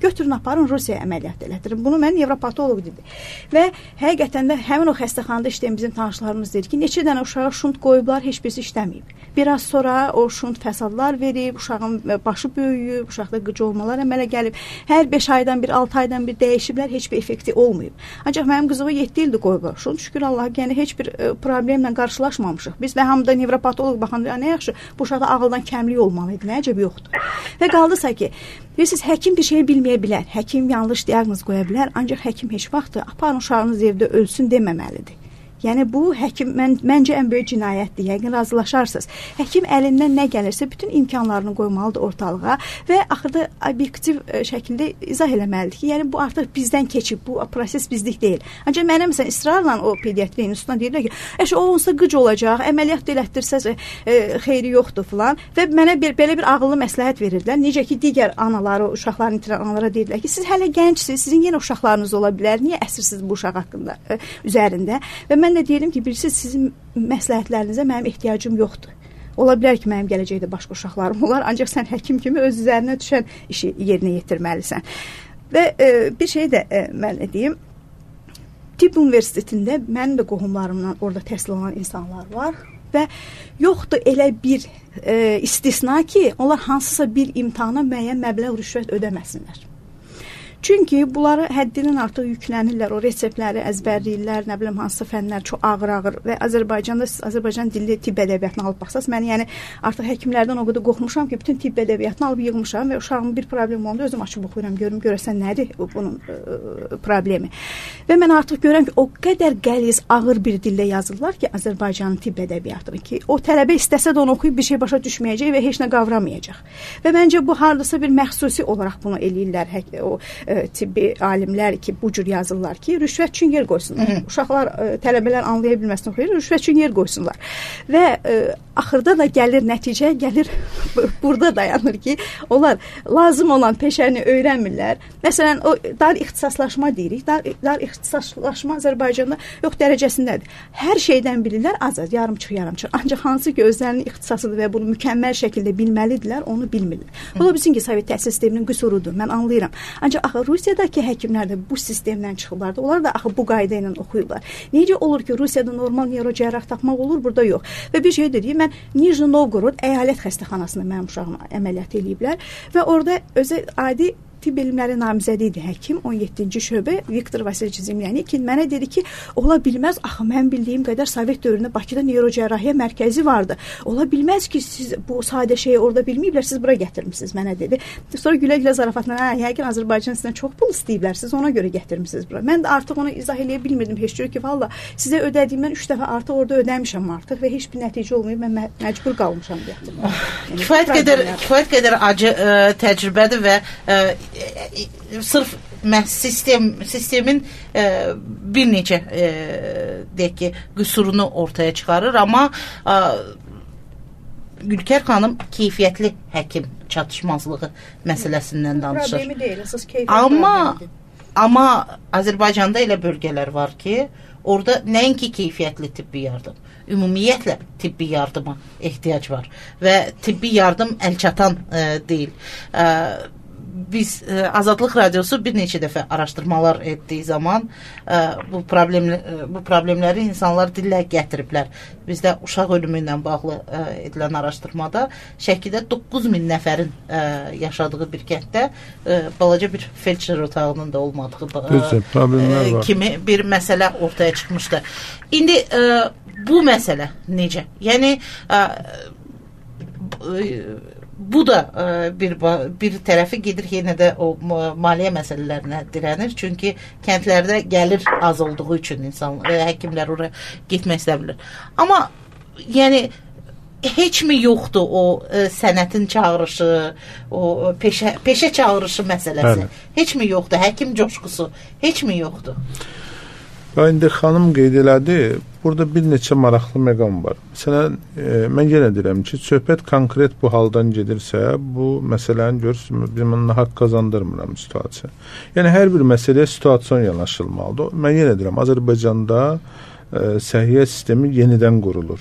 Speaker 2: götürün aparın Rusiyaya əməliyyat elətdirin. Bunu mən nevropatoloq dedi. Və həqiqətən də həmin o xəstəxanada işləyən bizim tanışlarımız dedi ki, neçə dənə uşağa şunt qoyublar, heç birisi işləməyib. Biraz sonra o şunt fəsadlar verib, uşağın başı böyüyüb, uşaqda qıcı olmalar əmələ gəlib. Hər beş aydan bir, altı aydan bir dəyişiblər, heç bir effekti olmayıb. Ancaq mənim qızıma yeddi ildir qoyublar. Şunt şükür Allah, yəni heç bir e, problemlə qarşılaşmamışıq. Biz də hamıda nevropatoloq baxanda nə yaxşı, bu uşaqda ağıldan kəmlik olmalıydı, nə əcəb yoxdur. Və qaldısa ki, bilirsiniz, həkim bir şeyi bilməyə bilər, həkim yanlış diaqnoz qoya bilər, ancaq həkim heç vaxt aparın uşağınız evdə ölsün deməməlidir. Yəni bu həkim mən, məncə ən böyük cinayətdir. Yəqin razılaşarsınız. Həkim əlindən nə gəlirsə bütün imkanlarını qoymalıdır ortalığa və axırda obyektiv şəkildə izah eləməlidir ki, yəni bu artıq bizdən keçib, bu proses bizlik deyil. Ancaq mənə məsələn israrla o pediatri institutuna deyirlər ki, əş o olsa qıc olacaq, əməliyyat elətdirsəz e, xeyri yoxdur filan və mənə bir, belə bir ağıllı məsləhət verirdilər. Necə ki digər anaları, uşaqlarını itirən analara deyirlər ki, siz hələ gəncsiniz, sizin yenə uşaqlarınız ola bilər. Niyə əsirsiz bu uşaq haqqında e, üzərində? Və mən də deyirəm ki, birisi sizin məsləhətlərinizə mənim ehtiyacım yoxdur. Ola bilər ki, mənim gələcəkdə başqa uşaqlarım olar, ancaq sən həkim kimi öz üzərinə düşən işi yerinə yetirməlisən. Və e, bir şey də e, mən deyim, Tibb Universitetində mənim də qohumlarımla orada təhsil olan insanlar var və yoxdur elə bir e, istisna ki, onlar hansısa bir imtahana müəyyən məbləğ rüşvət ödəməsinlər. Çünki bunları həddindən artıq yüklənirlər, o reseptləri əzbərləyirlər, nə bilim hansısa fənlər çox ağır-ağır və Azərbaycanda siz Azərbaycan dilli tibb ədəbiyyatını alıb baxsaz, mən yəni artıq həkimlərdən o qədər qorxmuşam ki, bütün tibb ədəbiyyatını alıb yığmışam və uşağımın bir problemi olanda özüm açıb oxuyuram, görüm görəsən nədir bunun ə, problemi. Və mən artıq görürəm ki, o qədər qəliz, ağır bir dildə yazırlar ki, Azərbaycanın tibb ədəbiyyatını ki, o tələbə istəsə də onu oxuyub bir şey başa düşməyəcək və heç nə qavramayacaq. Və məncə bu hardasa bir məxsusi olaraq bunu eləyirlər hək, o tibbi alimlər ki, bu cür yazırlar ki, rüşvət üçün yer qoysunlar. Hı -hı. Uşaqlar, ə, tələbələr anlaya bilməsin oxuyur, rüşvət üçün yer qoysunlar. Və ə, axırda da gəlir, nəticə gəlir burada dayanır ki, onlar lazım olan peşəni öyrənmirlər. Məsələn, o dar ixtisaslaşma deyirik. Dar, dar ixtisaslaşma Azərbaycanda yox dərəcəsindədir. Hər şeydən bilirlər, az-az, yarımçıq, yarımçıq. Ancaq hansı ki, özlərinin ixtisasıdır və bunu mükəmməl şəkildə bilməlidirlər, onu bilmirlər. O da bizim ki, Sovet təhsil sisteminin qüsurudur, mən anlayıram. Ancaq axı Rusiyadakı həkimlər də bu sistemdən çıxıblar da. Onlar da axı bu qayda ilə oxuyurlar. Necə olur ki, Rusiyada normal neyrocərrah tapmaq olur, burada yox. Və bir şey deyim, mən Nijni Novgorod əyalət xəstəxanasında mənim uşağıma əməliyyat eləyiblər və orada özə adi tibb elmləri namizədi idi həkim, on yeddinci şöbə Viktor Vasilyeviç Zemlyanik mənə dedi ki, ola bilməz, axı mən bildiyim qədər Sovet dövründə Bakıda neyrocərrahiyyə mərkəzi vardı. Ola bilməz ki, siz bu sadə şeyi orada bilməyiblər, siz bura gətirmisiniz mənə dedi. Sonra gülə-gülə zarafatla, hə, yəqin Azərbaycan sizdən çox pul istəyiblər, siz ona görə gətirmisiniz bura. Mən də artıq onu izah eləyə bilmirdim heç cür ki, valla sizə ödədiyimdən üç dəfə artıq orada ödəmişəm artıq və heç bir nəticə olmayıb, mən məcbur qalmışam gətirdim.
Speaker 1: Yəni, kifayət qədər, kifayət qədər acı ə, təcrübədir və ə, sırf sistem sistemin e, bir neçə e, deyək ki, qüsurunu ortaya çıxarır, amma e, Ülker xanım keyfiyyətli həkim çatışmazlığı məsələsindən danışır.
Speaker 2: Problemi deyil, əsas keyfiyyət
Speaker 1: amma
Speaker 2: problemidir.
Speaker 1: amma Azərbaycanda elə bölgələr var ki, orada nəinki keyfiyyətli tibbi yardım, ümumiyyətlə tibbi yardıma ehtiyac var və tibbi yardım əlçatan e, deyil. E, Biz e, Azadlıq Radiosu bir neçə dəfə araşdırmalar etdiyi zaman e, bu problemli, e, bu problemləri insanlar dillə gətiriblər. Bizdə uşaq ölümü ilə bağlı e, edilən araşdırmada Şəkidə doqquz min nəfərin e, yaşadığı bir kənddə e, balaca bir felçer otağının da olmadığı e, kimi bir məsələ ortaya çıxmışdı. İndi e, bu məsələ necə? Yəni e, e, bu da e, bir bir tərəfi gedir yenə də o maliyyə məsələlərinə dirənir. Çünki kəndlərdə gəlir az olduğu üçün insanlar, həkimlər oraya getmək istəmirlər. Amma yəni heç mi yoxdur o e, sənətin çağırışı, o peşə peşə çağırışı məsələsi? Bəli. Heç mi yoxdur? Həkim coşqusu heç mi yoxdur?
Speaker 3: İndi xanım qeyd elədi, burada bir neçə maraqlı məqam var. Məsələn, e, mən yenə deyirəm ki, söhbət konkret bu haldan gedirsə, bu məsələni görürsünüz, bizim onunla haqq qazandırmıram situasiya. Yəni, hər bir məsələyə situasiyon yanaşılmalıdır. Mən yenə deyirəm, Azərbaycanda e, səhiyyə sistemi yenidən qurulur.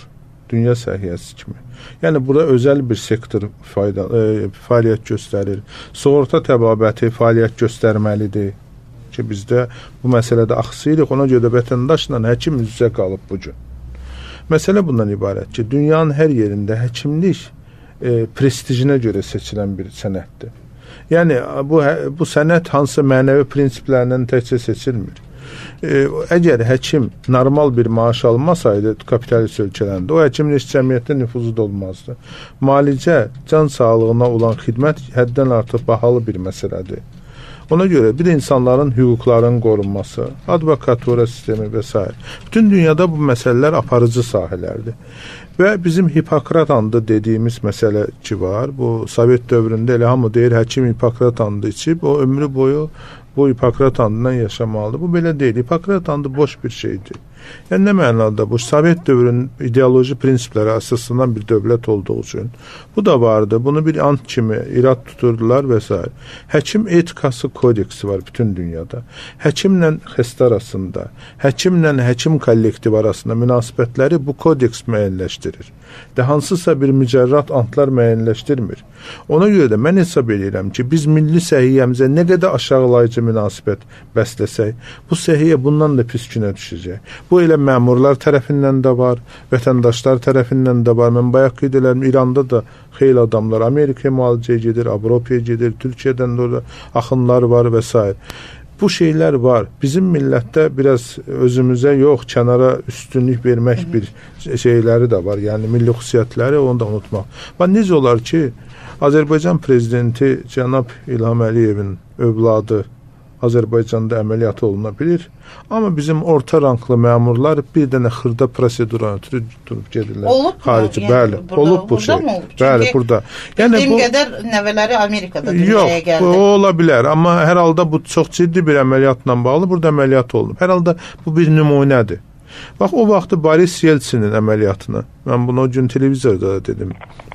Speaker 3: dünya səhiyyəsi kimi. Yəni bura özəl bir sektor fayda, e, fəaliyyət göstərir. Sığorta təbabəti fəaliyyət göstərməlidir ki, bizdə bu məsələdə axsayırıq. Ona görə də vətəndaşla həkim üz-üzə qalıb bu gün. Məsələ bundan ibarət ki, dünyanın hər yerində həkimlik e, prestijinə görə seçilən bir sənətdir. Yəni bu bu sənət hansı mənəvi prinsiplərlə təkcə seçilmir. E, əgər həkim normal bir maaş almasaydı kapitalist ölkələrində, o həkimin heç cəmiyyətdə nüfuzu da olmazdı. Müalicə, can sağlığına olan xidmət həddən artıq bahalı bir məsələdir. Ona görə bir insanların hüquqlarının qorunması, advokatura sistemi və s. bütün dünyada bu məsələlər aparıcı sahələrdir. Və bizim Hipokrat andı dediyimiz məsələ ki var. Bu Sovet dövründə elə hamı deyir, həkim Hipokrat andı içib, o ömrü boyu bu Hipokrat andından yaşamalıdır. Bu belə deyil. Hipokrat andı boş bir şeydir. Yəni nə mənada bu? Sovet dövrünün ideoloji prinsipləri əsasından bir dövlət olduğu üçün bu da vardı. Bunu bir ant kimi irad tuturdular və s. Həkim etikası kodeksi var bütün dünyada. Həkimlə xəstə arasında, həkimlə həkim kollektiv arasında münasibətləri bu kodeks müəyyənləşdirir. də hansısa bir mücərrad antlar müəyyənləşdirmir. Ona görə də mən hesab edirəm ki, biz milli səhiyyəmizə nə qədər aşağılayıcı münasibət bəsləsək, bu səhiyyə bundan da pis günə düşəcək. Bu elə məmurlar tərəfindən də var, vətəndaşlar tərəfindən də var. Mən bayaq qeyd edirəm, İranda da xeyli adamlar Amerikaya müalicəyə gedir, Avropaya gedir, Türkiyədən də orada axınlar var və s. Bu şeylər var. Bizim millətdə biraz özümüzə yox, kənara üstünlük vermək bir şeyləri də var. Yəni milli xüsusiyyətləri, onu da unutmaq. Və necə olar ki, Azərbaycan prezidenti cənab İlham Əliyevin övladı Azərbaycanda əməliyyatı oluna bilir. Amma bizim orta ranklı məmurlar bir dənə xırda prosedura ötürü durub gedirlər.
Speaker 1: Olub
Speaker 3: xarici,
Speaker 1: yəni,
Speaker 3: bəli,
Speaker 1: burada,
Speaker 3: olub bu şey.
Speaker 1: Olub?
Speaker 3: Bəli,
Speaker 1: Çünki
Speaker 3: burada. Yəni
Speaker 1: bu qədər nəvələri Amerikada dünyaya
Speaker 3: yox,
Speaker 1: gəldi.
Speaker 3: Yox, o ola bilər, amma hər halda bu çox ciddi bir əməliyyatla bağlı burada əməliyyat olunub. Hər halda bu bir nümunədir. Bax, o vaxtı Boris Yeltsinin əməliyyatını, mən bunu o gün televizorda da dedim.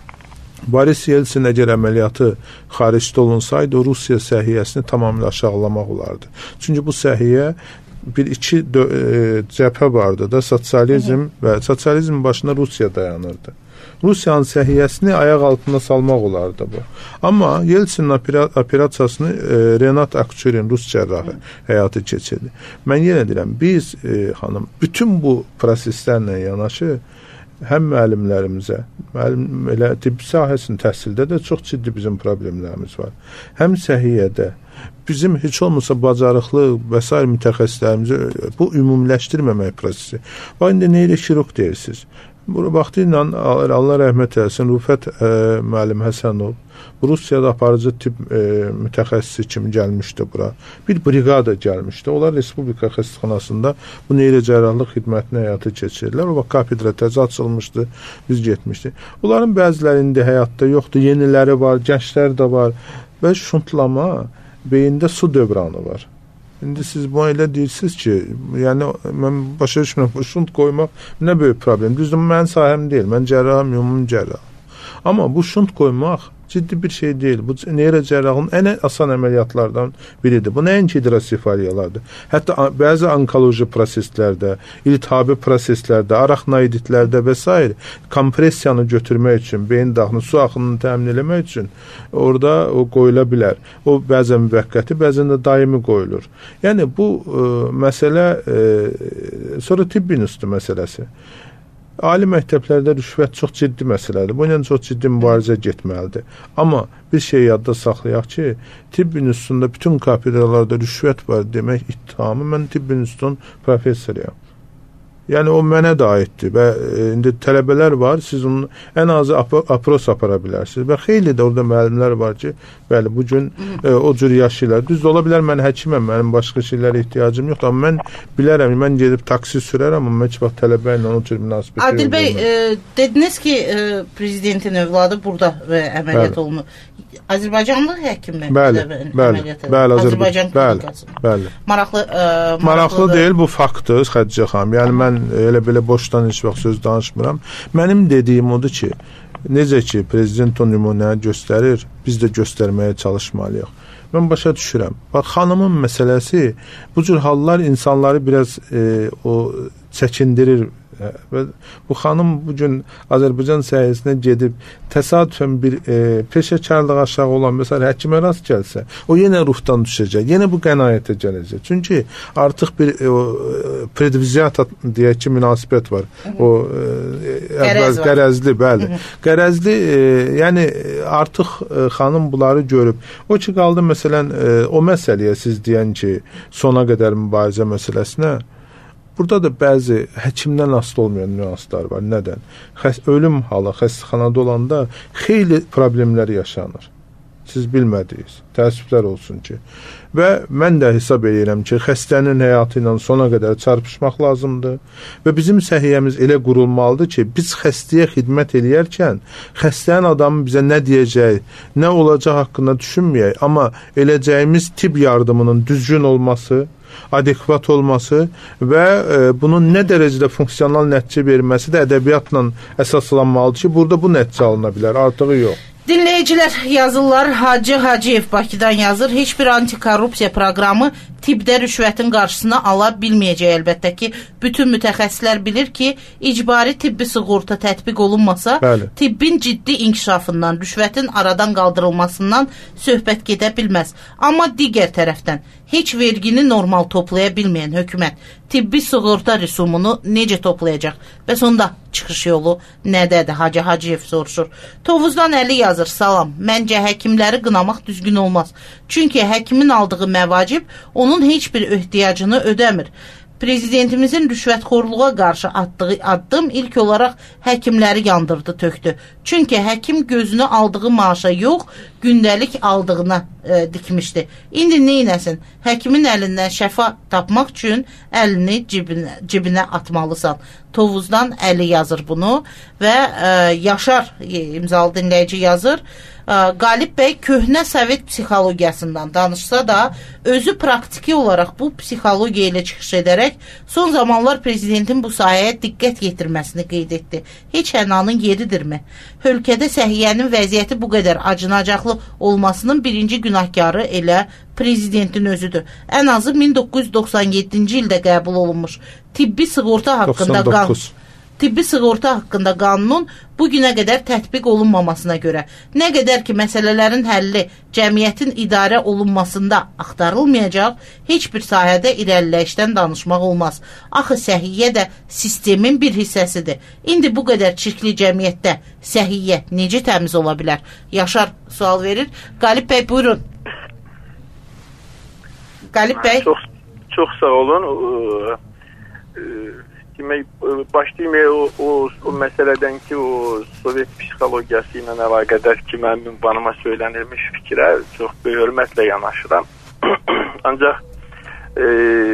Speaker 3: Boris Yeltsin əgər əməliyyatı xaricdə olunsaydı, Rusiya səhiyyəsini tamamilə aşağılamaq olardı. Çünki bu səhiyyə bir iki e, cəbhə vardı da, sosializm və sosializmin başında Rusiya dayanırdı. Rusiyanın səhiyyəsini ayaq altına salmaq olardı bu. Amma Yeltsinin operasiyasını e, Renat Akçurin, Rus cərrahı həyata keçirdi. Mən yenə deyirəm, biz e, xanım, bütün bu proseslərlə yanaşı həm müəllimlərimizə, müəllim elə tibb sahəsinin təhsildə də çox ciddi bizim problemlərimiz var. Həm səhiyyədə bizim heç olmasa bacarıqlı və s. mütəxəssislərimizi bu ümumiləşdirməmək prosesi. Və indi neyroxirurq deyirsiniz. Bu vaxtı ilə Allah rəhmət eləsin, Rüfət e, müəllim Həsənov Rusiyada aparıcı tibb e, mütəxəssisi kimi gəlmişdi bura. Bir briqada gəlmişdi. Onlar Respublika xəstəxanasında bu neyrocərrahlıq xidmətini həyata keçirdilər. O vaxt kafedra təzə açılmışdı, biz getmişdik. Onların bəzilərində həyatda yoxdur, yeniləri var, gənclər də var və şuntlama, beyində su dövranı var. İndi siz bunu elə deyirsiniz ki, yəni mən başa düşmürəm, bu şunt qoymaq nə böyük problem. Düzdür, mənim sahəm deyil, mən cərrahım, ümumi cərrahım. Amma bu şunt qoymaq ciddi bir şey deyil. Bu neyrocərrahın ən asan əməliyyatlardan biridir. Bu nəinki hidrosefaliyalardır. Hətta bəzi onkoloji proseslərdə, iltihabi proseslərdə, arachnoiditlərdə və s. kompressiyanı götürmək üçün, beyin daxını, su axınını təmin etmək üçün orada o qoyula bilər. O bəzən müvəqqəti, bəzən də daimi qoyulur. Yəni bu ə, məsələ ə, sonra tibb institutu məsələsi. Ali məktəblərdə rüşvət çox ciddi məsələdir. Bu ilə çox ciddi mübarizə getməlidir. Amma bir şey yadda saxlayaq ki, tibb institutunda bütün kafedralarda rüşvət var demək ittihamı. Mən tibb institutunun professoruyam. Yəni o mənə də aiddir və e, indi tələbələr var, siz onun ən azı ap apros apara bilərsiniz və xeyli də orada müəllimlər var ki, bəli, bu gün e, o cür yaşayırlar. Düz ola bilər, mən həkiməm, mənim başqa şeylərə ehtiyacım yoxdur, amma mən bilərəm, mən gedib taksi sürərəm, amma heç vaxt tələbə ilə onun cür münasibət
Speaker 1: Adil bəy, e, dediniz ki, e, prezidentin övladı burada və əməliyyat olunur. Azərbaycanlı həkimmi?
Speaker 3: Bəli, bəli, bəli,
Speaker 1: Azərbaycan
Speaker 3: bəli, bəli.
Speaker 1: Maraqlı, e, maraqlı,
Speaker 3: maraqlı deyil, bu faktdır, Xədicə xanım. Yəni mən elə belə boşdan heç vaxt söz danışmıram. Mənim dediyim odur ki, necə ki prezident o nümunəni göstərir, biz də göstərməyə çalışmalıyıq. Mən başa düşürəm. Bax, xanımın məsələsi, bu cür hallar insanları biraz e, o çəkindirir Və bu xanım bugün Azərbaycan səhiyəsinə gedib təsadüfən bir e, peşəkarlıq aşağı olan məsələn həkimə rast gəlsə, o yenə ruhdan düşəcək, yenə bu qənaətə gələcək. Çünki artıq bir e, o, predviziat deyək ki, münasibət var. O e, əvvəl qərəzli, bəli. Qərəzli, e, yəni artıq e, xanım bunları görüb. O ki qaldı məsələn e, o məsələyə siz deyən ki, sona qədər mübarizə məsələsinə. Burada da bəzi həkimdən asılı olmayan nüanslar var. Nədən? Xəs ölüm halı xəstəxanada olanda xeyli problemlər yaşanır. Siz bilmədiniz. Təəssüflər olsun ki. Və mən də hesab edirəm ki, xəstənin həyatı ilə sona qədər çarpışmaq lazımdır. Və bizim səhiyyəmiz elə qurulmalıdır ki, biz xəstəyə xidmət eləyərkən xəstənin adamı bizə nə deyəcək, nə olacaq haqqında düşünməyək. Amma eləcəyimiz tibb yardımının düzgün olması, adekvat olması və e, bunun nə dərəcədə funksional nəticə verməsi də ədəbiyyatla əsaslanmalıdır ki, burada bu nəticə alına bilər, artığı yox.
Speaker 1: Dinləyicilər yazırlar, Hacı Hacıyev Bakıdan yazır, heç bir antikorrupsiya proqramı tibbdə rüşvətin qarşısını ala bilməyəcək əlbəttə ki, bütün mütəxəssislər bilir ki, icbari tibbi sığorta tətbiq olunmasa, Bəli. tibbin ciddi inkişafından, rüşvətin aradan qaldırılmasından söhbət gedə bilməz. Amma digər tərəfdən, heç vergini normal toplaya bilməyən hökumət tibbi sığorta rüsumunu necə toplayacaq? Bəs onda çıxış yolu nədədir? Hacı Hacıyev soruşur. Tovuzdan Əli yazır, salam, məncə həkimləri qınamaq düzgün olmaz. Çünki həkimin aldığı məvacib onun heç bir ehtiyacını ödəmir. Prezidentimizin rüşvətxorluğa qarşı atdığı addım ilk olaraq həkimləri yandırdı, tökdü. Çünki həkim gözünü aldığı maaşa yox, gündəlik aldığına e, dikmişdi. İndi neynəsin? Həkimin əlindən şəfa tapmaq üçün əlini cibinə, cibinə atmalısan. Tovuzdan Əli yazır bunu və e, Yaşar e, imzalı dinləyici yazır. Qalib bəy köhnə sovet psixologiyasından danışsa da, özü praktiki olaraq bu psixologiya ilə çıxış edərək son zamanlar prezidentin bu sahəyə diqqət yetirməsini qeyd etdi. Heç hənanın yeridirmi? Ölkədə səhiyyənin vəziyyəti bu qədər acınacaqlı olmasının birinci günahkarı elə prezidentin özüdür. Ən azı min doqquz yüz doxsan yeddinci ildə qəbul olunmuş tibbi sığorta haqqında qanun. Tibbi sığorta haqqında qanunun bugünə qədər tətbiq olunmamasına görə nə qədər ki məsələlərin həlli cəmiyyətin idarə olunmasında axtarılmayacaq, heç bir sahədə irəliləyişdən danışmaq olmaz. Axı səhiyyə də sistemin bir hissəsidir. İndi bu qədər çirkli cəmiyyətdə səhiyyə necə təmiz ola bilər? Yaşar sual verir. Qalib bəy, buyurun. Qalib bəy.
Speaker 4: Çox, çox sağ olun. Demək, başlayayım o, o, o məsələdən ki, o Sovet psixologiyası ilə əlaqədar ki, mənim ünvanıma söylənilmiş fikrə çox böyük hörmətlə yanaşıram. Ancaq e,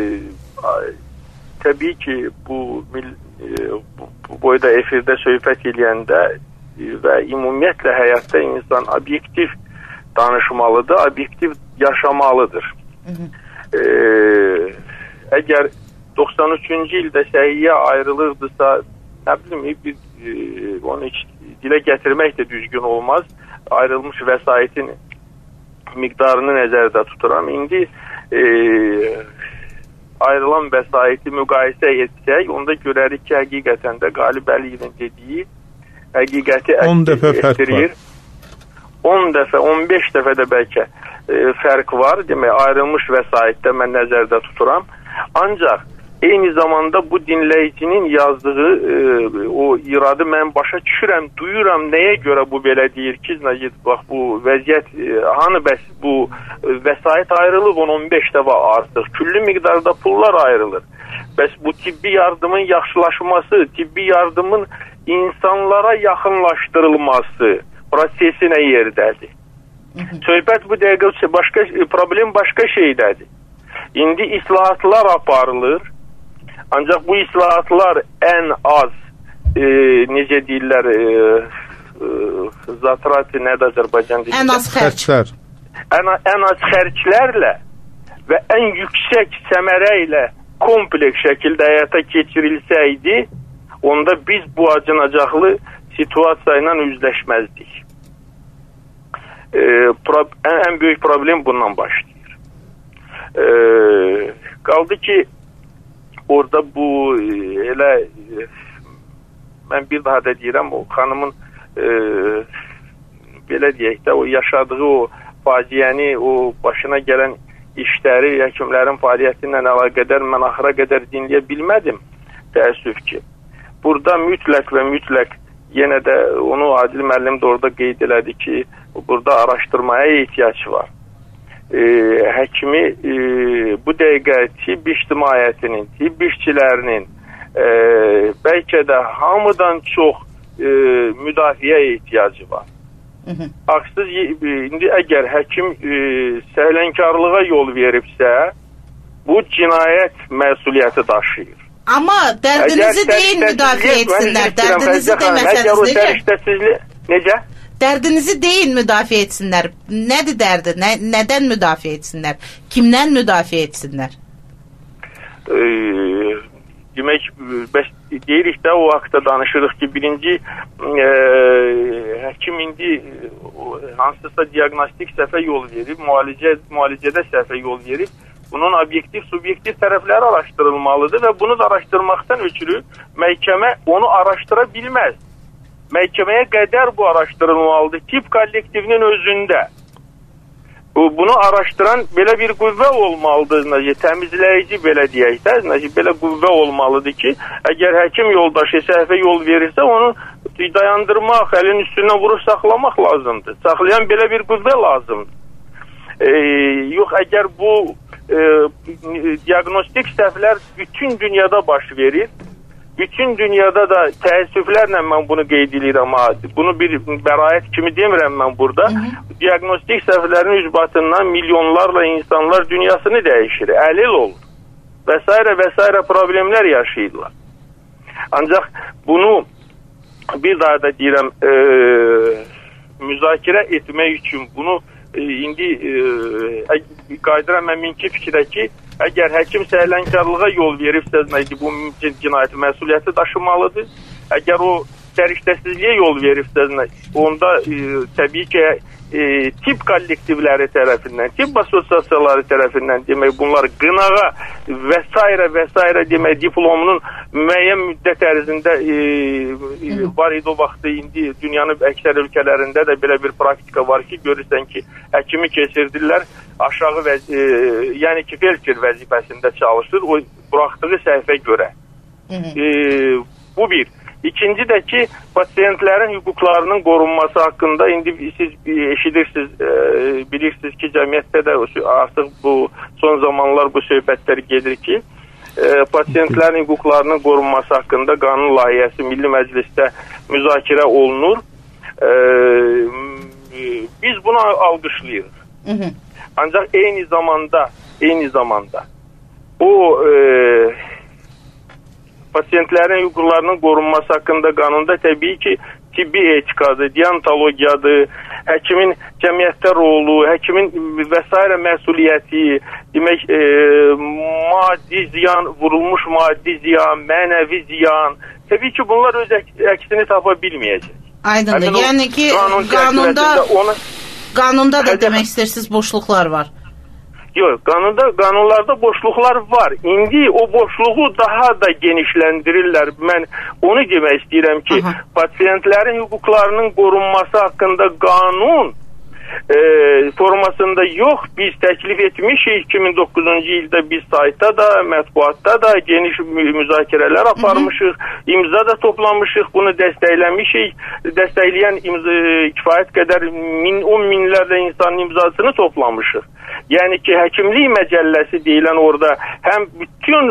Speaker 4: təbii ki, bu, e, bu, bu boyda efirdə söhbət edəndə və ümumiyyətlə həyatda insan obyektiv danışmalıdır, obyektiv yaşamalıdır. Hı hı. E, əgər doxsan üçüncü ildə səhiyyə ayrılırdısa, nə bilim, bir, e, onu heç dilə gətirmək də düzgün olmaz. Ayrılmış vəsaitin miqdarını nəzərdə tuturam. İndi e, ayrılan vəsaiti müqayisə etsək, onda görərik ki, həqiqətən də Qalib Əliyevin dediyi həqiqəti etdirir. on dəfə, on beş dəfə də bəlkə e, fərq var. Demək, ayrılmış vəsaitdə mən nəzərdə tuturam. Ancaq eyni zamanda bu dinləyicinin yazdığı e, o iradı mən başa düşürəm, duyuram, nəyə görə bu belə deyir ki, Nəcid, bax bu vəziyyət, e, hanı bəs bu e, vəsait ayrılıb on on beş dəfə artıq, küllü miqdarda pullar ayrılır. Bəs bu tibbi yardımın yaxşılaşması, tibbi yardımın insanlara yaxınlaşdırılması prosesi nə yerdədir? Söhbət bu dəqiqə başqa, problem başqa şeydədir. İndi islahatlar aparılır. Ancaq bu islahatlar ən az e, necə deyirlər e, e, zatratı nədir Azərbaycan dilində?
Speaker 1: Ən az xərclər.
Speaker 4: Ən, ən az xərclərlə və ən yüksək səmərə ilə kompleks şəkildə həyata keçirilsəydi, onda biz bu acınacaqlı situasiya ilə üzləşməzdik. E, pro, ən, ən böyük problem bundan başlayır. E, qaldı ki, orada bu elə mən bir daha da deyirəm, o xanımın e, belə deyək də, o yaşadığı o faciəni, o başına gələn işləri, həkimlərin fəaliyyəti ilə əlaqədar mən axıra qədər dinləyə bilmədim, təəssüf ki. Burada mütləq və mütləq yenə də onu Adil müəllim də orada qeyd elədi ki, burada araşdırmaya ehtiyac var. E, həkimi e, bu dəqiqə tibb ictimaiyyətinin, tibb işçilərinin e, bəlkə də hamıdan çox e, müdafiə ehtiyacı var. Aksız, indi əgər həkim e, səhlənkarlığa yol veribsə, bu cinayət məsuliyyəti daşıyır.
Speaker 1: Amma dərdinizi deyin, müdafiə etsinlər. Dərdinizi deməsəniz necə? Necə? Dərdinizi deyin, müdafiə etsinlər. Nədir dərdi? Nə, nədən müdafiə etsinlər? Kimdən müdafiə etsinlər?
Speaker 4: Eee... Demək, bəs deyirik də o haqda danışırıq ki, birinci e, həkim indi hansısa diagnostik səhvə yol verir, müalicə, müalicədə səhvə yol verir. Bunun obyektiv, subyektiv tərəfləri araşdırılmalıdır və bunu da araşdırmaqdan ötürü məhkəmə onu araşdıra bilməz. Məhkəməyə qədər bu araşdırılmalıdır. Tibb kollektivinin özündə. Bunu araşdıran belə bir qüvvə olmalıdır, təmizləyici belə deyək də, belə qüvvə olmalıdır ki, əgər həkim yoldaşı səhvə yol verirsə, onu dayandırmaq, əlin üstündən vurub saxlamaq lazımdır. Saxlayan belə bir qüvvə lazımdır. E, yox, əgər bu e, diagnostik səhvlər bütün dünyada baş verir, bütün dünyada da təəssüflərlə mən bunu qeyd edirəm, amma bunu bir bəraət kimi demirəm mən burada. Hı -hı. Diagnostik səhvlərin ücbatından milyonlarla insanlar dünyasını dəyişir, əlil olur və s. və s. problemlər yaşayırlar. Ancaq bunu bir daha da deyirəm, e, müzakirə etmək üçün bunu e, indi e, qaydıram mən minki fikrə ki, əgər həkim səhlənkarlığa yol veribsə, bu cinayət məsuliyyəti daşımalıdır. Əgər o səriştəsizliyə yol veribsə, onda e, təbii ki, e, tibb kollektivləri tərəfindən, tibb asosiasiyaları tərəfindən demək, bunlar qınağa və s. və s. demək, diplomunun müəyyən müddət ərzində e, e, var idi o vaxtı, indi dünyanın əksər ölkələrində də belə bir praktika var ki, görürsən ki, həkimi keçirdirlər, aşağı vəz e, yəni ki, felçer vəzifəsində çalışır, o buraxdığı səhvə görə. E, bu bir. İkinci də ki, pasiyentlərin hüquqlarının qorunması haqqında indi siz eşidirsiniz, e, bilirsiniz ki, cəmiyyətdə də artıq bu son zamanlar bu söhbətlər gedir ki, e, pasiyentlərin hüquqlarının qorunması haqqında qanun layihəsi Milli Məclisdə müzakirə olunur. E, biz bunu alqışlayırıq. Hı -hı. Ancaq eyni zamanda, eyni zamanda o e, pasiyentlərin hüquqlarının qorunması haqqında qanunda təbii ki, tibbi etikadır, deontologiyadır, həkimin cəmiyyətdə rolu, həkimin və s. məsuliyyəti, demək, e, maddi ziyan, vurulmuş maddi ziyan, mənəvi ziyan, təbii ki, bunlar öz əksini tapa bilməyəcək.
Speaker 1: Aydındır, yəni ki, qanunda, ona, qanunda da demək istəyirsiniz, boşluqlar var.
Speaker 4: Yox, qanunda, qanunlarda boşluqlar var. İndi o boşluğu daha da genişləndirirlər. Mən onu demək istəyirəm ki, aha, pasiyentlərin hüquqlarının qorunması haqqında qanun e, formasında yox, biz təklif etmişik. iki min doqquzuncu ildə biz saytda da, mətbuatda da geniş müzakirələr aparmışıq, imza da toplamışıq, bunu dəstəkləmişik. Dəstəkləyən imza, kifayət qədər min, on minlərlə insanın imzasını toplamışıq. Yəni ki, həkimlik məcəlləsi deyilən orada həm bütün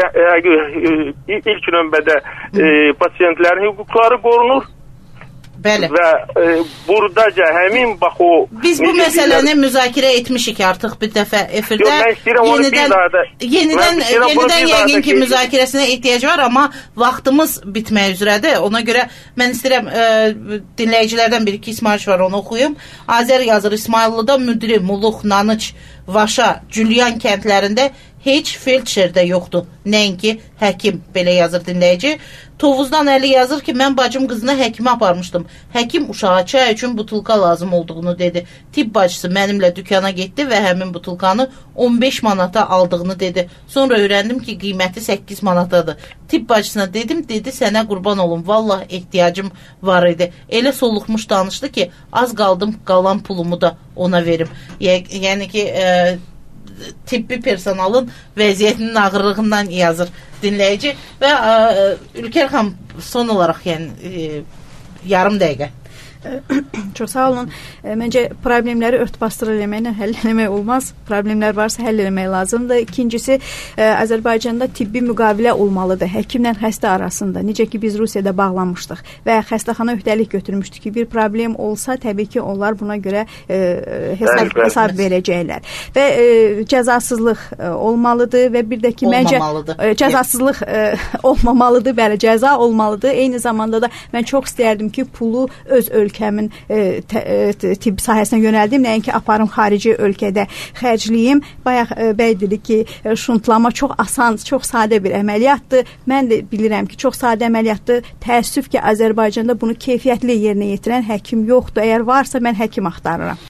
Speaker 4: ilk növbədə e, pasiyentlərin hüquqları qorunur.
Speaker 1: Bəli.
Speaker 4: Və e, buradaca həmin bax o...
Speaker 1: Biz bu məsələni müzakirə etmişik artıq bir dəfə efirdə.
Speaker 4: Yox, mən istəyirəm onu
Speaker 1: yenidən,
Speaker 4: bir daha da...
Speaker 1: Yenidən, yenidən yəqin ki, müzakirəsinə ehtiyac var, amma vaxtımız bitmək üzrədir. Ona görə mən istəyirəm e, dinləyicilərdən bir-iki İsmail var, onu oxuyum. Azər yazır, İsmaillıda müdiri, Muluq, Nanıç, Vaşa, Cülyan kəndlərində heç felçer də yoxdur. Nəinki həkim, belə yazır dinləyici. Tovuzdan Əli yazır ki, mən bacım qızına həkimə aparmışdım. Həkim uşağa çay üçün butulka lazım olduğunu dedi. Tibb bacısı mənimlə dükana getdi və həmin butulkanı on beş manata aldığını dedi. Sonra öyrəndim ki, qiyməti səkkiz manatadır. tibb bacısına dedim, dedi sənə qurban olum, vallah ehtiyacım var idi. Elə soluqmuş danışdı ki, az qaldım qalan pulumu da ona verim. Yəni ki, e, tibbi personalın vəziyyətinin ağırlığından yazır dinləyici və e, Ülker xanım son olaraq yəni e, yarım dəqiqə.
Speaker 2: Çox sağ olun. Məncə problemləri örtbasdır eləməklə həll eləmək olmaz. Problemlər varsa həll eləmək lazımdır. İkincisi, Azərbaycanda tibbi müqavilə olmalıdır həkimlə xəstə arasında. Necə ki biz Rusiyada bağlanmışdıq və xəstəxana öhdəlik götürmüşdük ki, bir problem olsa təbii ki onlar buna görə e, hesab, hesab verəcəklər. Və e, cəzasızlıq e, olmalıdır və bir də ki məncə e, cəzasızlıq e, olmamalıdır, bəli, cəza olmalıdır. Eyni zamanda da mən çox istərdim ki, pulu öz ölkəmdə ölkəmin e, e, tibb sahəsinə yönəldim, nəinki aparım xarici ölkədə xərcliyim. Bayaq e, bəy dedi ki, e, şuntlama çox asan, çox sadə bir əməliyyatdır. Mən də bilirəm ki, çox sadə əməliyyatdır. Təəssüf ki, Azərbaycanda bunu keyfiyyətli yerinə yetirən həkim yoxdur. Əgər varsa, mən həkim axtarıram.